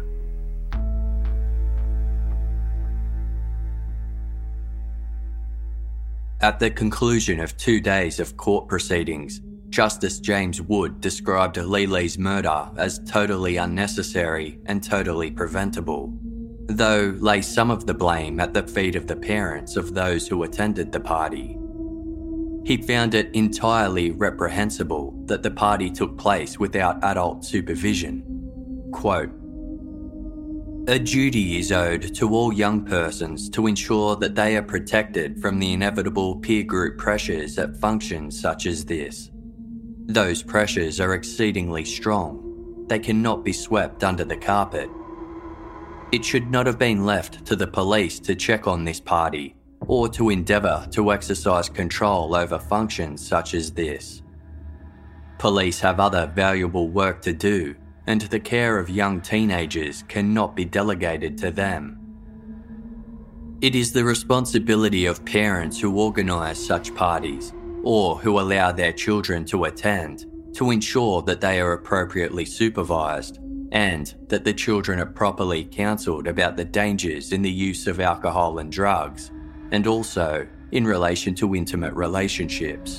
At the conclusion of two days of court proceedings, Justice James Wood described Lee Lee's murder as totally unnecessary and totally preventable, though lay some of the blame at the feet of the parents of those who attended the party. He found it entirely reprehensible that the party took place without adult supervision. Quote, "A duty is owed to all young persons to ensure that they are protected from the inevitable peer group pressures at functions such as this. Those pressures are exceedingly strong. They cannot be swept under the carpet. It should not have been left to the police to check on this party or to endeavour to exercise control over functions such as this. Police have other valuable work to do, and the care of young teenagers cannot be delegated to them. It is the responsibility of parents who organise such parties, or who allow their children to attend, to ensure that they are appropriately supervised, and that the children are properly counselled about the dangers in the use of alcohol and drugs, and also in relation to intimate relationships."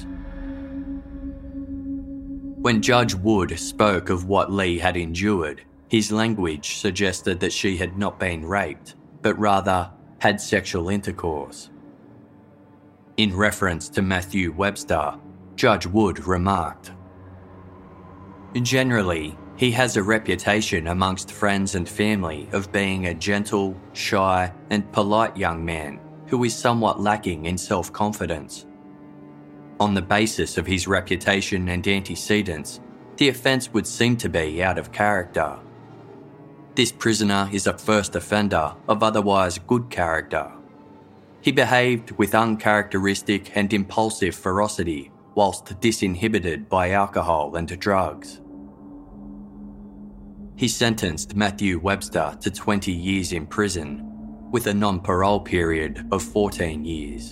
When Judge Wood spoke of what Lee had endured, his language suggested that she had not been raped, but rather had sexual intercourse. In reference to Matthew Webster, Judge Wood remarked, "Generally, he has a reputation amongst friends and family of being a gentle, shy, and polite young man who is somewhat lacking in self-confidence. On the basis of his reputation and antecedents, the offence would seem to be out of character. This prisoner is a first offender of otherwise good character. He behaved with uncharacteristic and impulsive ferocity whilst disinhibited by alcohol and drugs. He sentenced Matthew Webster to twenty years in prison, with a non-parole period of fourteen years.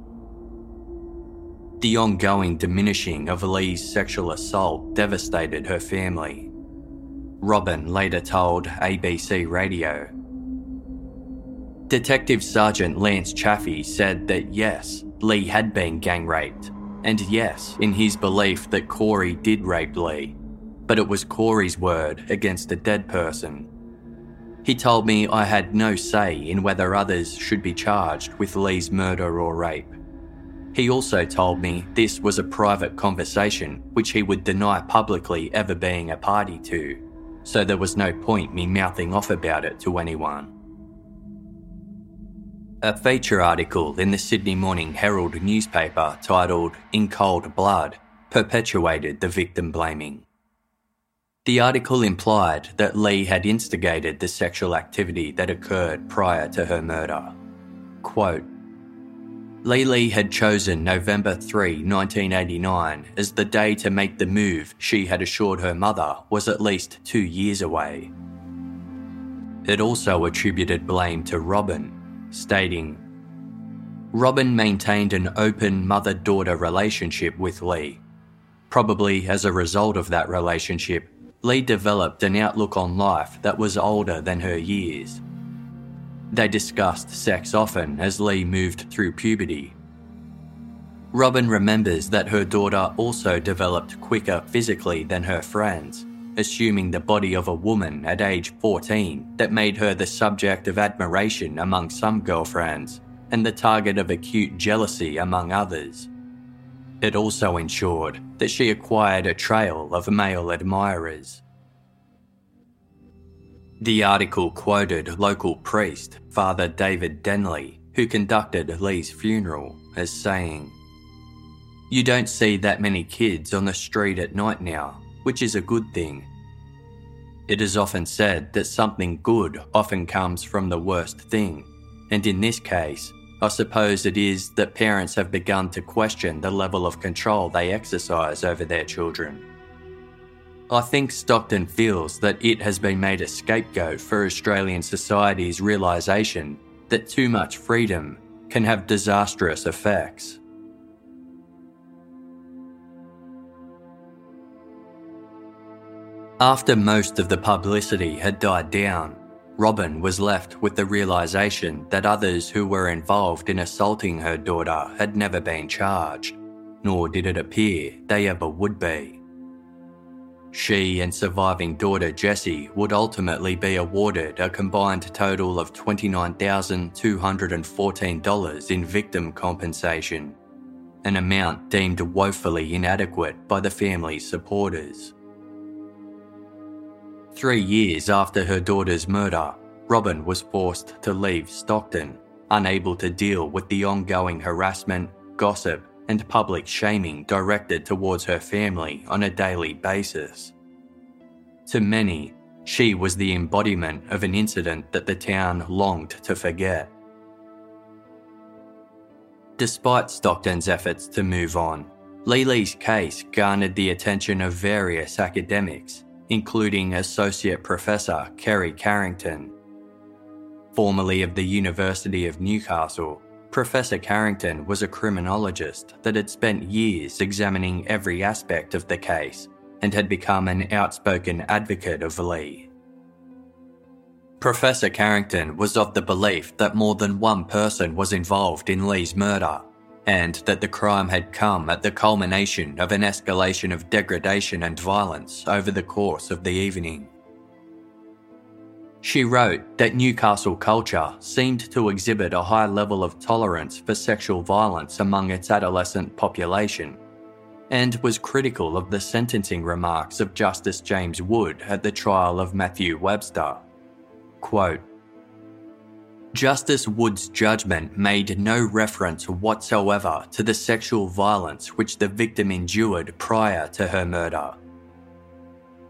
The ongoing diminishing of Lee's sexual assault devastated her family. Robin later told A B C Radio. Detective Sergeant Lance Chaffee said that yes, Lee had been gang raped, and yes, in his belief that Corey did rape Lee, but it was Corey's word against a dead person. He told me I had no say in whether others should be charged with Lee's murder or rape. He also told me this was a private conversation which he would deny publicly ever being a party to, so there was no point me mouthing off about it to anyone. A feature article in the Sydney Morning Herald newspaper titled In Cold Blood perpetuated the victim blaming. The article implied that Lee had instigated the sexual activity that occurred prior to her murder. Quote, Lee Lee had chosen November third, nineteen eighty-nine as the day to make the move she had assured her mother was at least two years away. It also attributed blame to Robin, stating, Robin maintained an open mother-daughter relationship with Lee. Probably as a result of that relationship, Lee developed an outlook on life that was older than her years. They discussed sex often as Lee moved through puberty. Robin remembers that her daughter also developed quicker physically than her friends, assuming the body of a woman at age fourteen that made her the subject of admiration among some girlfriends and the target of acute jealousy among others. It also ensured that she acquired a trail of male admirers. The article quoted local priest, Father David Denley, who conducted Lee's funeral, as saying, You don't see that many kids on the street at night now, which is a good thing. It is often said that something good often comes from the worst thing, and in this case, I suppose it is that parents have begun to question the level of control they exercise over their children. I think Stockton feels that it has been made a scapegoat for Australian society's realisation that too much freedom can have disastrous effects. After most of the publicity had died down, Robin was left with the realisation that others who were involved in assaulting her daughter had never been charged, nor did it appear they ever would be. She and surviving daughter Jessie would ultimately be awarded a combined total of twenty-nine thousand two hundred fourteen dollars in victim compensation, an amount deemed woefully inadequate by the family's supporters. Three years after her daughter's murder, Robin was forced to leave Stockton, unable to deal with the ongoing harassment, gossip, and public shaming directed towards her family on a daily basis. To many, she was the embodiment of an incident that the town longed to forget. Despite Stockton's efforts to move on, Lee Lee's case garnered the attention of various academics, including Associate Professor Kerry Carrington. Formerly of the University of Newcastle, Professor Carrington was a criminologist that had spent years examining every aspect of the case and had become an outspoken advocate of Lee. Professor Carrington was of the belief that more than one person was involved in Lee's murder, and that the crime had come at the culmination of an escalation of degradation and violence over the course of the evening. She wrote that Newcastle culture seemed to exhibit a high level of tolerance for sexual violence among its adolescent population, and was critical of the sentencing remarks of Justice James Wood at the trial of Matthew Webster. Quote, Justice Wood's judgment made no reference whatsoever to the sexual violence which the victim endured prior to her murder.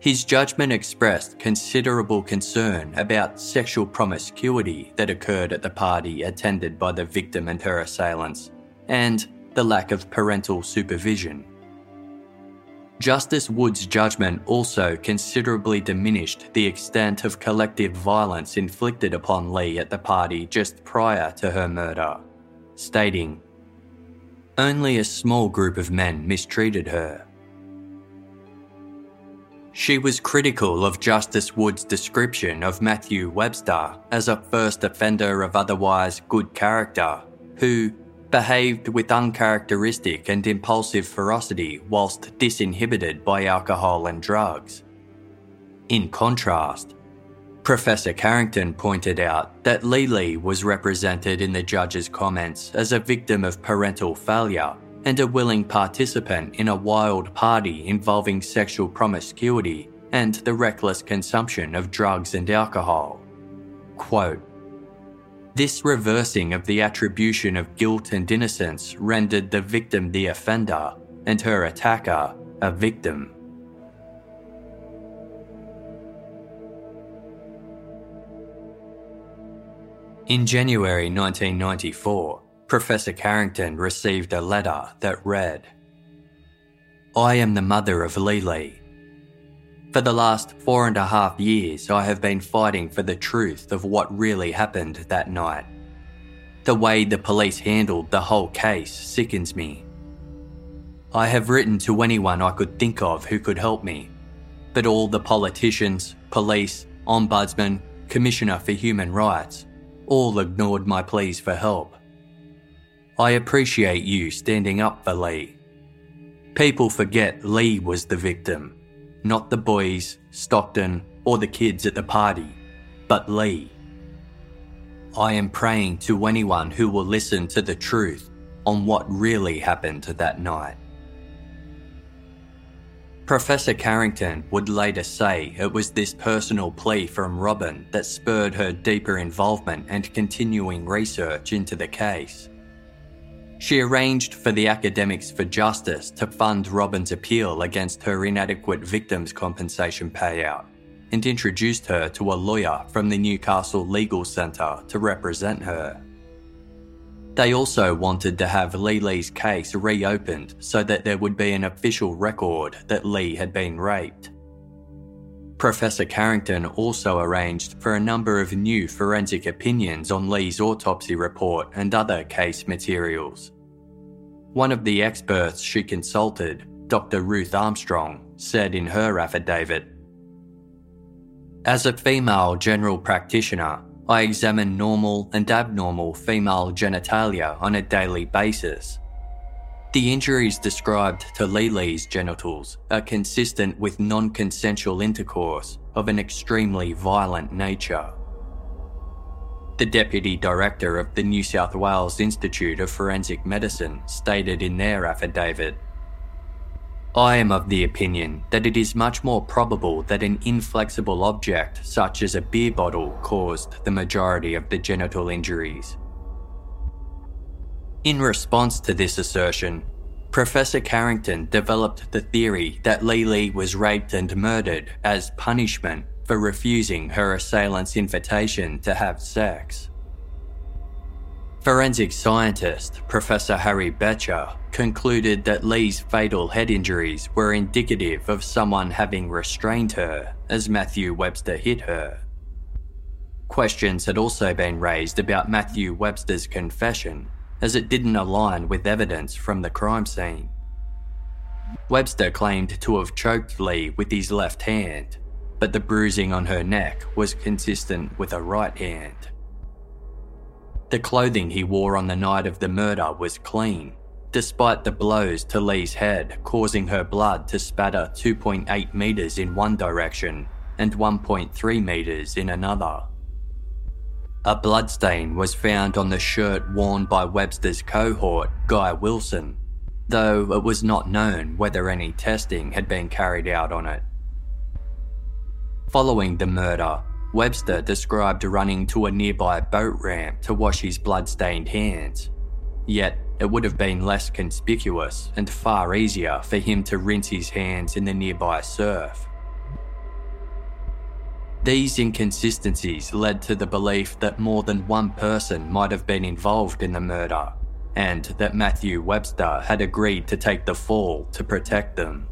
His judgment expressed considerable concern about sexual promiscuity that occurred at the party attended by the victim and her assailants, and the lack of parental supervision. Justice Wood's judgment also considerably diminished the extent of collective violence inflicted upon Lee at the party just prior to her murder, stating, "Only a small group of men mistreated her." She was critical of Justice Wood's description of Matthew Webster as a first offender of otherwise good character, who behaved with uncharacteristic and impulsive ferocity whilst disinhibited by alcohol and drugs. In contrast, Professor Carrington pointed out that Lily was represented in the judge's comments as a victim of parental failure and a willing participant in a wild party involving sexual promiscuity and the reckless consumption of drugs and alcohol. Quote, "This reversing of the attribution of guilt and innocence rendered the victim the offender and her attacker a victim." In January nineteen ninety-four, Professor Carrington received a letter that read, "I am the mother of Lily. For the last four and a half years, I have been fighting for the truth of what really happened that night. The way the police handled the whole case sickens me. I have written to anyone I could think of who could help me, but all the politicians, police, ombudsman, Commissioner for Human Rights, all ignored my pleas for help. I appreciate you standing up for Lee. People forget Lee was the victim, not the boys, Stockton, or the kids at the party, but Lee. I am praying to anyone who will listen to the truth on what really happened that night." Professor Carrington would later say it was this personal plea from Robin that spurred her deeper involvement and continuing research into the case. She arranged for the Academics for Justice to fund Robin's appeal against her inadequate victims' compensation payout and introduced her to a lawyer from the Newcastle Legal Centre to represent her. They also wanted to have Lily's case reopened so that there would be an official record that Lee had been raped. Professor Carrington also arranged for a number of new forensic opinions on Lee's autopsy report and other case materials. One of the experts she consulted, Doctor Ruth Armstrong, said in her affidavit, "As a female general practitioner, I examine normal and abnormal female genitalia on a daily basis. The injuries described to Lily's genitals are consistent with non-consensual intercourse of an extremely violent nature." The Deputy Director of the New South Wales Institute of Forensic Medicine stated in their affidavit, "I am of the opinion that it is much more probable that an inflexible object such as a beer bottle caused the majority of the genital injuries." In response to this assertion, Professor Carrington developed the theory that Lily was raped and murdered as punishment for refusing her assailant's invitation to have sex. Forensic scientist Professor Harry Betcher concluded that Lee's fatal head injuries were indicative of someone having restrained her as Matthew Webster hit her. Questions had also been raised about Matthew Webster's confession, as it didn't align with evidence from the crime scene. Webster claimed to have choked Lee with his left hand, but the bruising on her neck was consistent with a right hand. The clothing he wore on the night of the murder was clean, despite the blows to Lee's head causing her blood to spatter two point eight metres in one direction and one point three metres in another. A bloodstain was found on the shirt worn by Webster's cohort, Guy Wilson, though it was not known whether any testing had been carried out on it. Following the murder, Webster described running to a nearby boat ramp to wash his blood-stained hands, yet it would have been less conspicuous and far easier for him to rinse his hands in the nearby surf. These inconsistencies led to the belief that more than one person might have been involved in the murder, and that Matthew Webster had agreed to take the fall to protect them.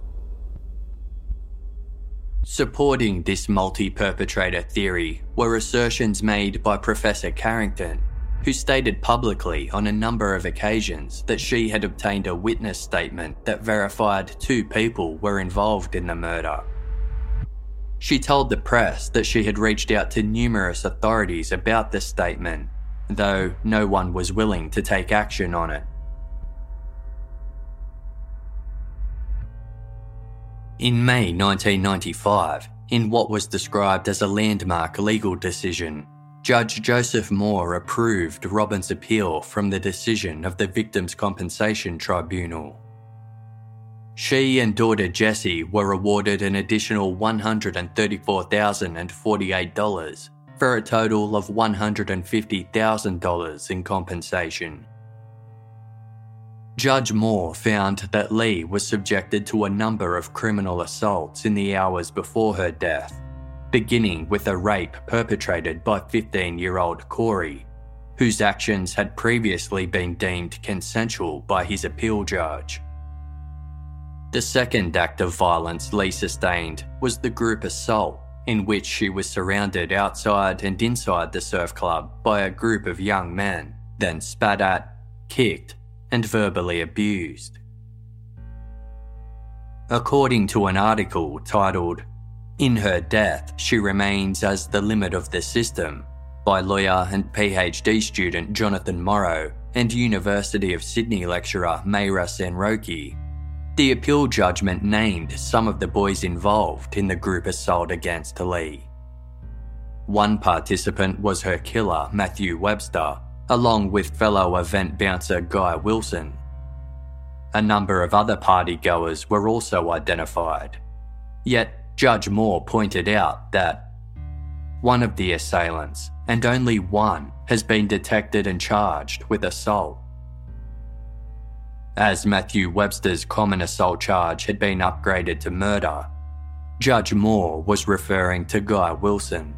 Supporting this multi-perpetrator theory were assertions made by Professor Carrington, who stated publicly on a number of occasions that she had obtained a witness statement that verified two people were involved in the murder. She told the press that she had reached out to numerous authorities about this statement, though no one was willing to take action on it. In May nineteen ninety-five, in what was described as a landmark legal decision, Judge Joseph Moore approved Robin's appeal from the decision of the Victims' Compensation Tribunal. She and daughter Jessie were awarded an additional one hundred thirty-four thousand forty-eight dollars for a total of one hundred fifty thousand dollars in compensation. Judge Moore found that Lee was subjected to a number of criminal assaults in the hours before her death, beginning with a rape perpetrated by fifteen-year-old Corey, whose actions had previously been deemed consensual by his appeal judge. The second act of violence Lee sustained was the group assault, in which she was surrounded outside and inside the surf club by a group of young men, then spat at, kicked, and verbally abused. According to an article titled "In Her Death, She Remains as the Limit of the System" by lawyer and PhD student Jonathan Morrow and University of Sydney lecturer Mayra Senroki, the appeal judgment named some of the boys involved in the group assault against Lee. One participant was her killer, Matthew Webster, along with fellow event bouncer Guy Wilson. A number of other partygoers were also identified. Yet, Judge Moore pointed out that one of the assailants, and only one, has been detected and charged with assault. As Matthew Webster's common assault charge had been upgraded to murder, Judge Moore was referring to Guy Wilson.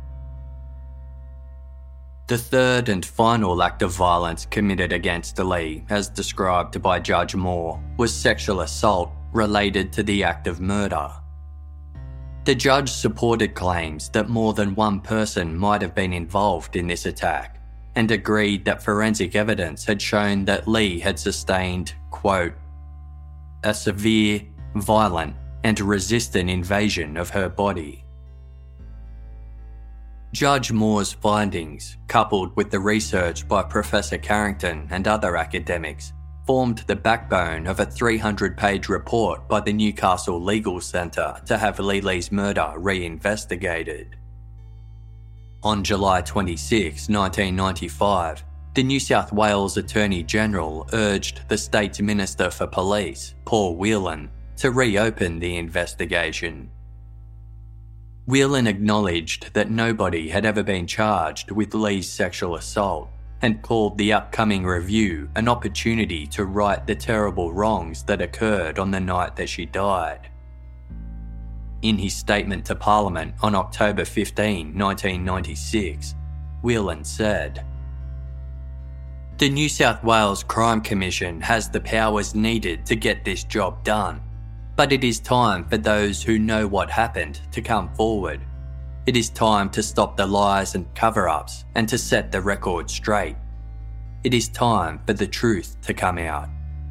The third and final act of violence committed against Lee, as described by Judge Moore, was sexual assault related to the act of murder. The judge supported claims that more than one person might have been involved in this attack, and agreed that forensic evidence had shown that Lee had sustained, quote, a severe, violent, and resistant invasion of her body. Judge Moore's findings, coupled with the research by Professor Carrington and other academics, formed the backbone of a three hundred page report by the Newcastle Legal Centre to have Lee's murder re-investigated. On July twenty-sixth, nineteen ninety-five, the New South Wales Attorney-General urged the State Minister for Police, Paul Whelan, to reopen the investigation. Whelan acknowledged that nobody had ever been charged with Lee's sexual assault and called the upcoming review an opportunity to right the terrible wrongs that occurred on the night that she died. In his statement to Parliament on October fifteenth, nineteen ninety-six, Whelan said, "The New South Wales Crime Commission has the powers needed to get this job done. But it is time for those who know what happened to come forward. It is time to stop the lies and cover-ups and to set the record straight. It is time for the truth to come out."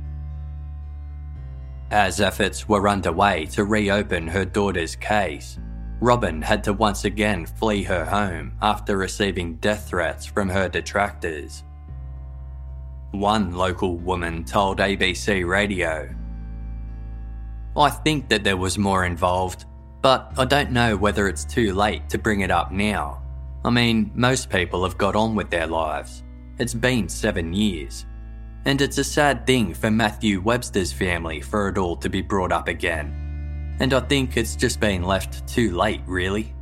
As efforts were underway to reopen her daughter's case, Robin had to once again flee her home after receiving death threats from her detractors. One local woman told A B C Radio, "I think that there was more involved, but I don't know whether it's too late to bring it up now. I mean, most people have got on with their lives. It's been seven years. And it's a sad thing for Matthew Webster's family for it all to be brought up again. And I think it's just been left too late, really."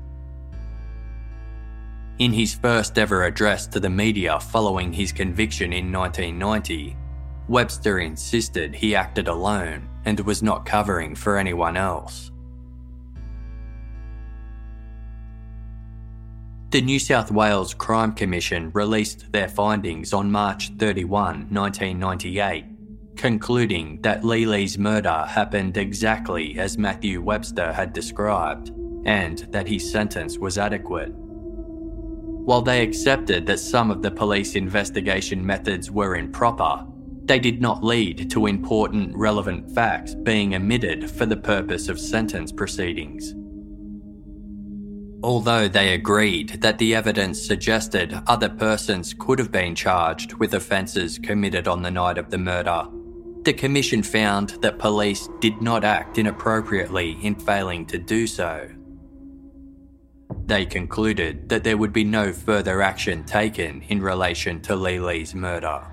In his first ever address to the media following his conviction in nineteen ninety, Webster insisted he acted alone and was not covering for anyone else. The New South Wales Crime Commission released their findings on March thirty-first, nineteen ninety-eight, concluding that Leely's murder happened exactly as Matthew Webster had described, and that his sentence was adequate. While they accepted that some of the police investigation methods were improper, they did not lead to important relevant facts being omitted for the purpose of sentence proceedings. Although they agreed that the evidence suggested other persons could have been charged with offences committed on the night of the murder, the Commission found that police did not act inappropriately in failing to do so. They concluded that there would be no further action taken in relation to Leely's murder.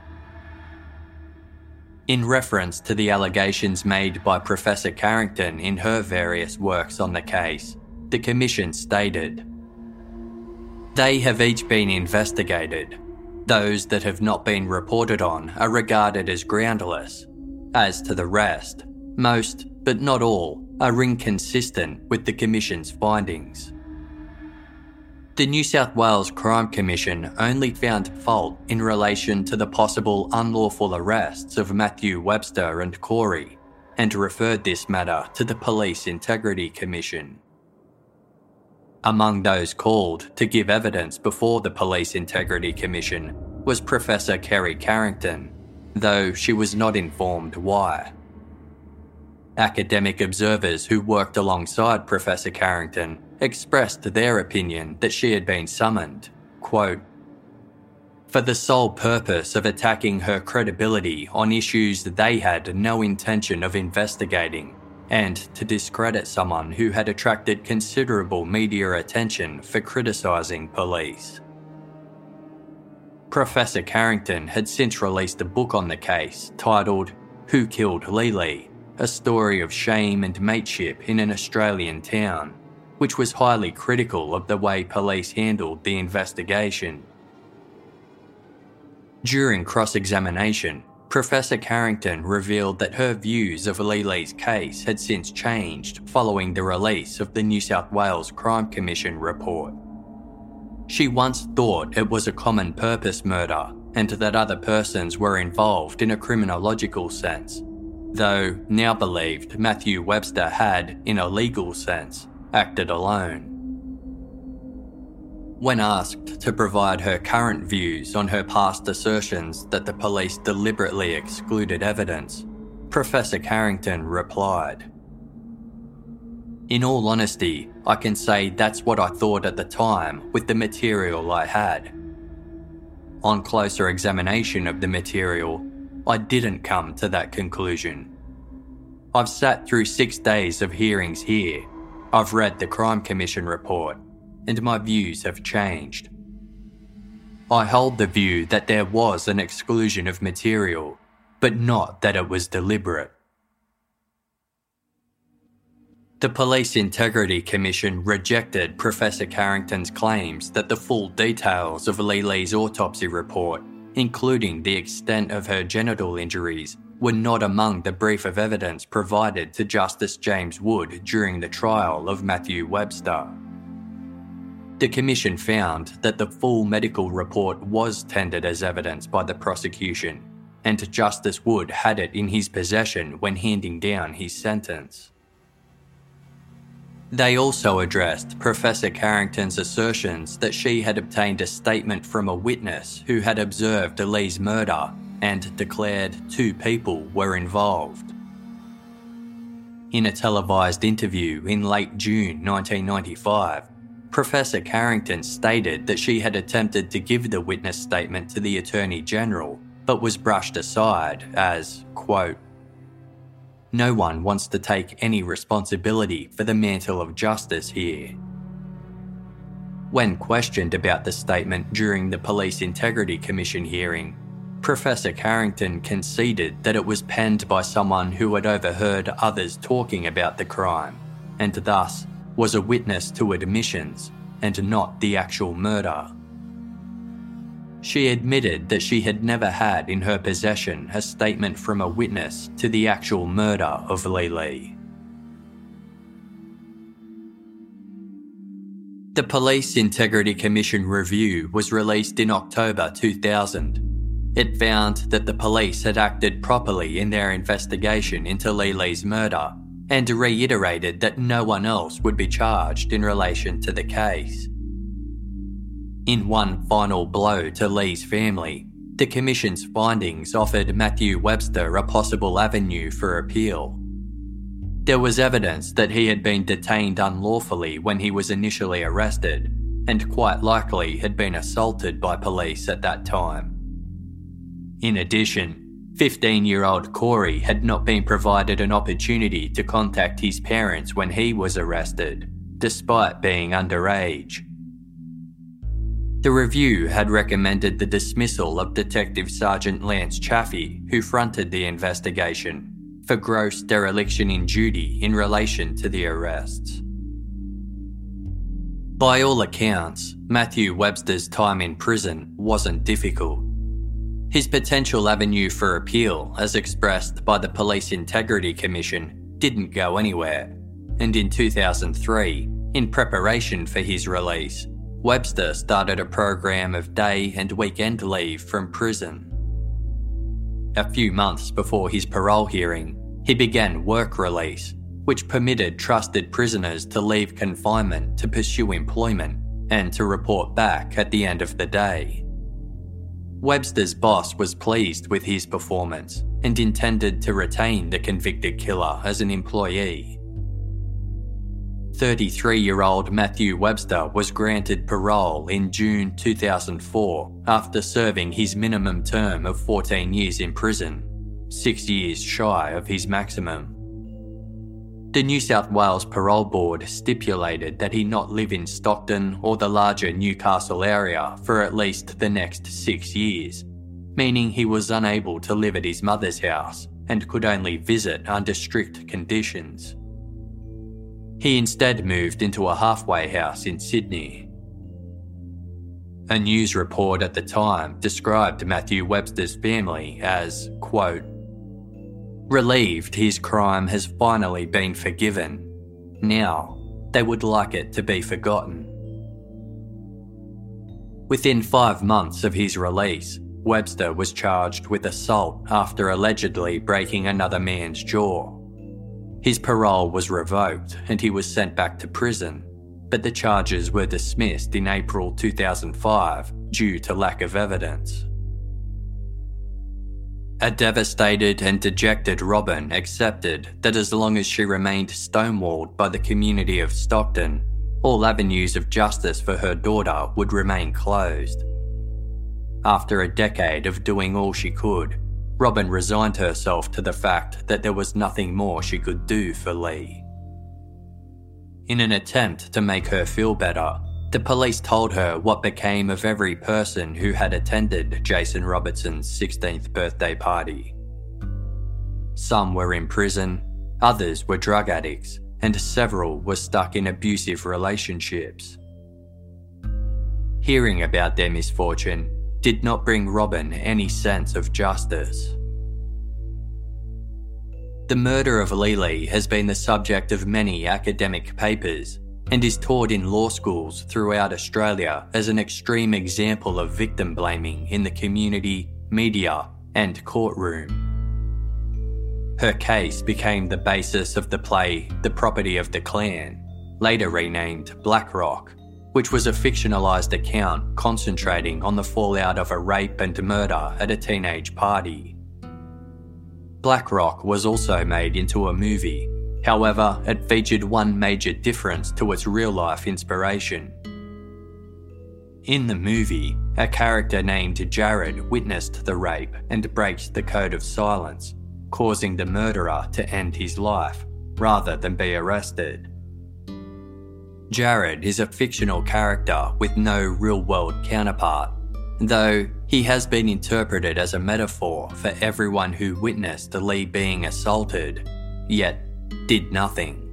In reference to the allegations made by Professor Carrington in her various works on the case, the Commission stated, "They have each been investigated. Those that have not been reported on are regarded as groundless. As to the rest, most, but not all, are inconsistent with the Commission's findings." The New South Wales Crime Commission only found fault in relation to the possible unlawful arrests of Matthew Webster and Corey, and referred this matter to the Police Integrity Commission. Among those called to give evidence before the Police Integrity Commission was Professor Kerry Carrington, though she was not informed why. Academic observers who worked alongside Professor Carrington expressed their opinion that she had been summoned, quote, "for the sole purpose of attacking her credibility on issues they had no intention of investigating, and to discredit someone who had attracted considerable media attention for criticising police." Professor Carrington had since released a book on the case titled Who Killed Leely? A Story of Shame and Mateship in an Australian Town, which was highly critical of the way police handled the investigation. During cross-examination, Professor Carrington revealed that her views of Leely's case had since changed following the release of the New South Wales Crime Commission report. She once thought it was a common purpose murder and that other persons were involved in a criminological sense, though now believed Matthew Webster had, in a legal sense, acted alone. When asked to provide her current views on her past assertions that the police deliberately excluded evidence, Professor Carrington replied, "In all honesty, I can say that's what I thought at the time with the material I had. On closer examination of the material, I didn't come to that conclusion. I've sat through six days of hearings here. I've read the Crime Commission report, and my views have changed. I hold the view that there was an exclusion of material, but not that it was deliberate." The Police Integrity Commission rejected Professor Carrington's claims that the full details of Leely's autopsy report, including the extent of her genital injuries, were not among the brief of evidence provided to Justice James Wood during the trial of Matthew Webster. The Commission found that the full medical report was tendered as evidence by the prosecution, and Justice Wood had it in his possession when handing down his sentence. They also addressed Professor Carrington's assertions that she had obtained a statement from a witness who had observed Lee's murder and declared two people were involved. In a televised interview in late June nineteen ninety-five, Professor Carrington stated that she had attempted to give the witness statement to the Attorney General, but was brushed aside as, quote, "No one wants to take any responsibility for the mantle of justice here." When questioned about the statement during the Police Integrity Commission hearing, Professor Carrington conceded that it was penned by someone who had overheard others talking about the crime, and thus was a witness to admissions and not the actual murder. She admitted that she had never had in her possession a statement from a witness to the actual murder of Leely. The Police Integrity Commission review was released in October two thousand. It found that the police had acted properly in their investigation into Lele's murder and reiterated that no one else would be charged in relation to the case. In one final blow to Lee's family, the Commission's findings offered Matthew Webster a possible avenue for appeal. There was evidence that he had been detained unlawfully when he was initially arrested, and quite likely had been assaulted by police at that time. In addition, fifteen-year-old Corey had not been provided an opportunity to contact his parents when he was arrested, despite being underage. The review had recommended the dismissal of Detective Sergeant Lance Chaffee, who fronted the investigation, for gross dereliction in duty in relation to the arrests. By all accounts, Matthew Webster's time in prison wasn't difficult. His potential avenue for appeal, as expressed by the Police Integrity Commission, didn't go anywhere, and in two thousand three, in preparation for his release, Webster started a program of day and weekend leave from prison. A few months before his parole hearing, he began work release, which permitted trusted prisoners to leave confinement to pursue employment and to report back at the end of the day. Webster's boss was pleased with his performance and intended to retain the convicted killer as an employee. thirty-three-year-old Matthew Webster was granted parole in June two thousand four after serving his minimum term of fourteen years in prison, six years shy of his maximum. The New South Wales Parole Board stipulated that he not live in Stockton or the larger Newcastle area for at least the next six years, meaning he was unable to live at his mother's house and could only visit under strict conditions. He instead moved into a halfway house in Sydney. A news report at the time described Matthew Webster's family as, quote, "relieved his crime has finally been forgiven. Now, they would like it to be forgotten." Within five months of his release, Webster was charged with assault after allegedly breaking another man's jaw. His parole was revoked and he was sent back to prison, but the charges were dismissed in April two thousand five due to lack of evidence. A devastated and dejected Robin accepted that as long as she remained stonewalled by the community of Stockton, all avenues of justice for her daughter would remain closed. After a decade of doing all she could, Robin resigned herself to the fact that there was nothing more she could do for Lee. In an attempt to make her feel better, the police told her what became of every person who had attended Jason Robertson's sixteenth birthday party. Some were in prison, others were drug addicts, and several were stuck in abusive relationships. Hearing about their misfortune did not bring Robin any sense of justice. The murder of Lele has been the subject of many academic papers and is taught in law schools throughout Australia as an extreme example of victim blaming in the community, media, and courtroom. Her case became the basis of the play The Property of the Clan, later renamed Black Rock, which was a fictionalised account concentrating on the fallout of a rape and murder at a teenage party. Black Rock was also made into a movie. However, it featured one major difference to its real-life inspiration. In the movie, a character named Jared witnessed the rape and breaks the code of silence, causing the murderer to end his life, rather than be arrested. Jared is a fictional character with no real-world counterpart, though he has been interpreted as a metaphor for everyone who witnessed Lee being assaulted, yet did nothing.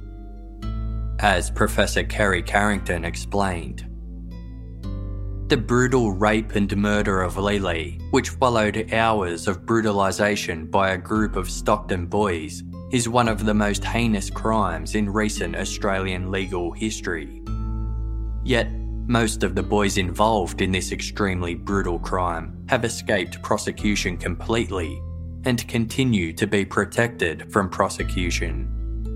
As Professor Kerry Carrington explained, the brutal rape and murder of Lele, which followed hours of brutalisation by a group of Stockton boys, is one of the most heinous crimes in recent Australian legal history. Yet, most of the boys involved in this extremely brutal crime have escaped prosecution completely and continue to be protected from prosecution.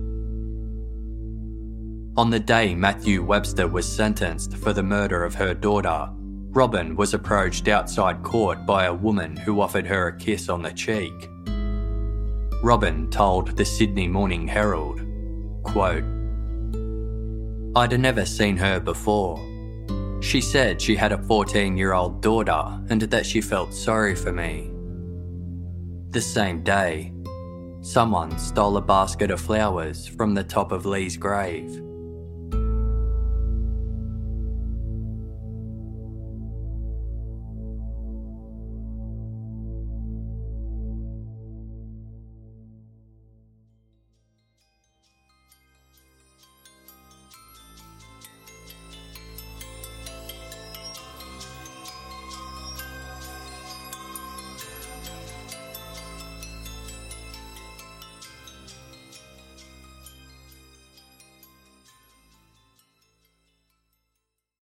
On the day Matthew Webster was sentenced for the murder of her daughter, Robyn was approached outside court by a woman who offered her a kiss on the cheek. Robyn told the Sydney Morning Herald, quote, "I'd never seen her before. She said she had a fourteen-year-old daughter and that she felt sorry for me. The same day, someone stole a basket of flowers from the top of Lee's grave.